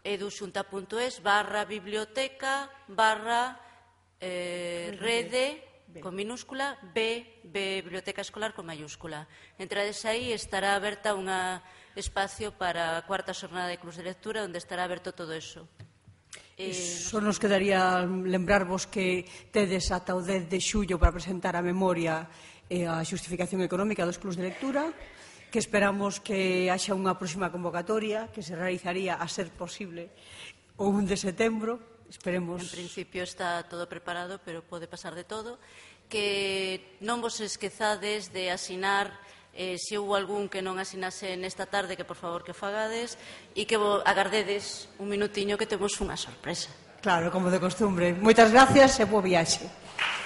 eduxunta.es barra biblioteca barra eh, rede con minúscula B, B biblioteca escolar con mayúscula. Entrades aí, estará aberta un espacio para a cuarta xornada de Clubs de Lectura onde estará aberto todo eso. Eh, Só nos quedaría lembrarvos que tedes ata o dez de xullo para presentar a memoria e a xustificación económica dos Clubs de Lectura, que esperamos que haxa unha próxima convocatoria que se realizaría, a ser posible, o un de setembro. Esperemos. En principio está todo preparado, pero pode pasar de todo. Que non vos esquezades de asinar, eh, se houve algún que non asinase nesta tarde, que por favor que fagades, e que agardedes un minutiño que temos unha sorpresa. Claro, como de costumbre. Moitas gracias e bo viaxe.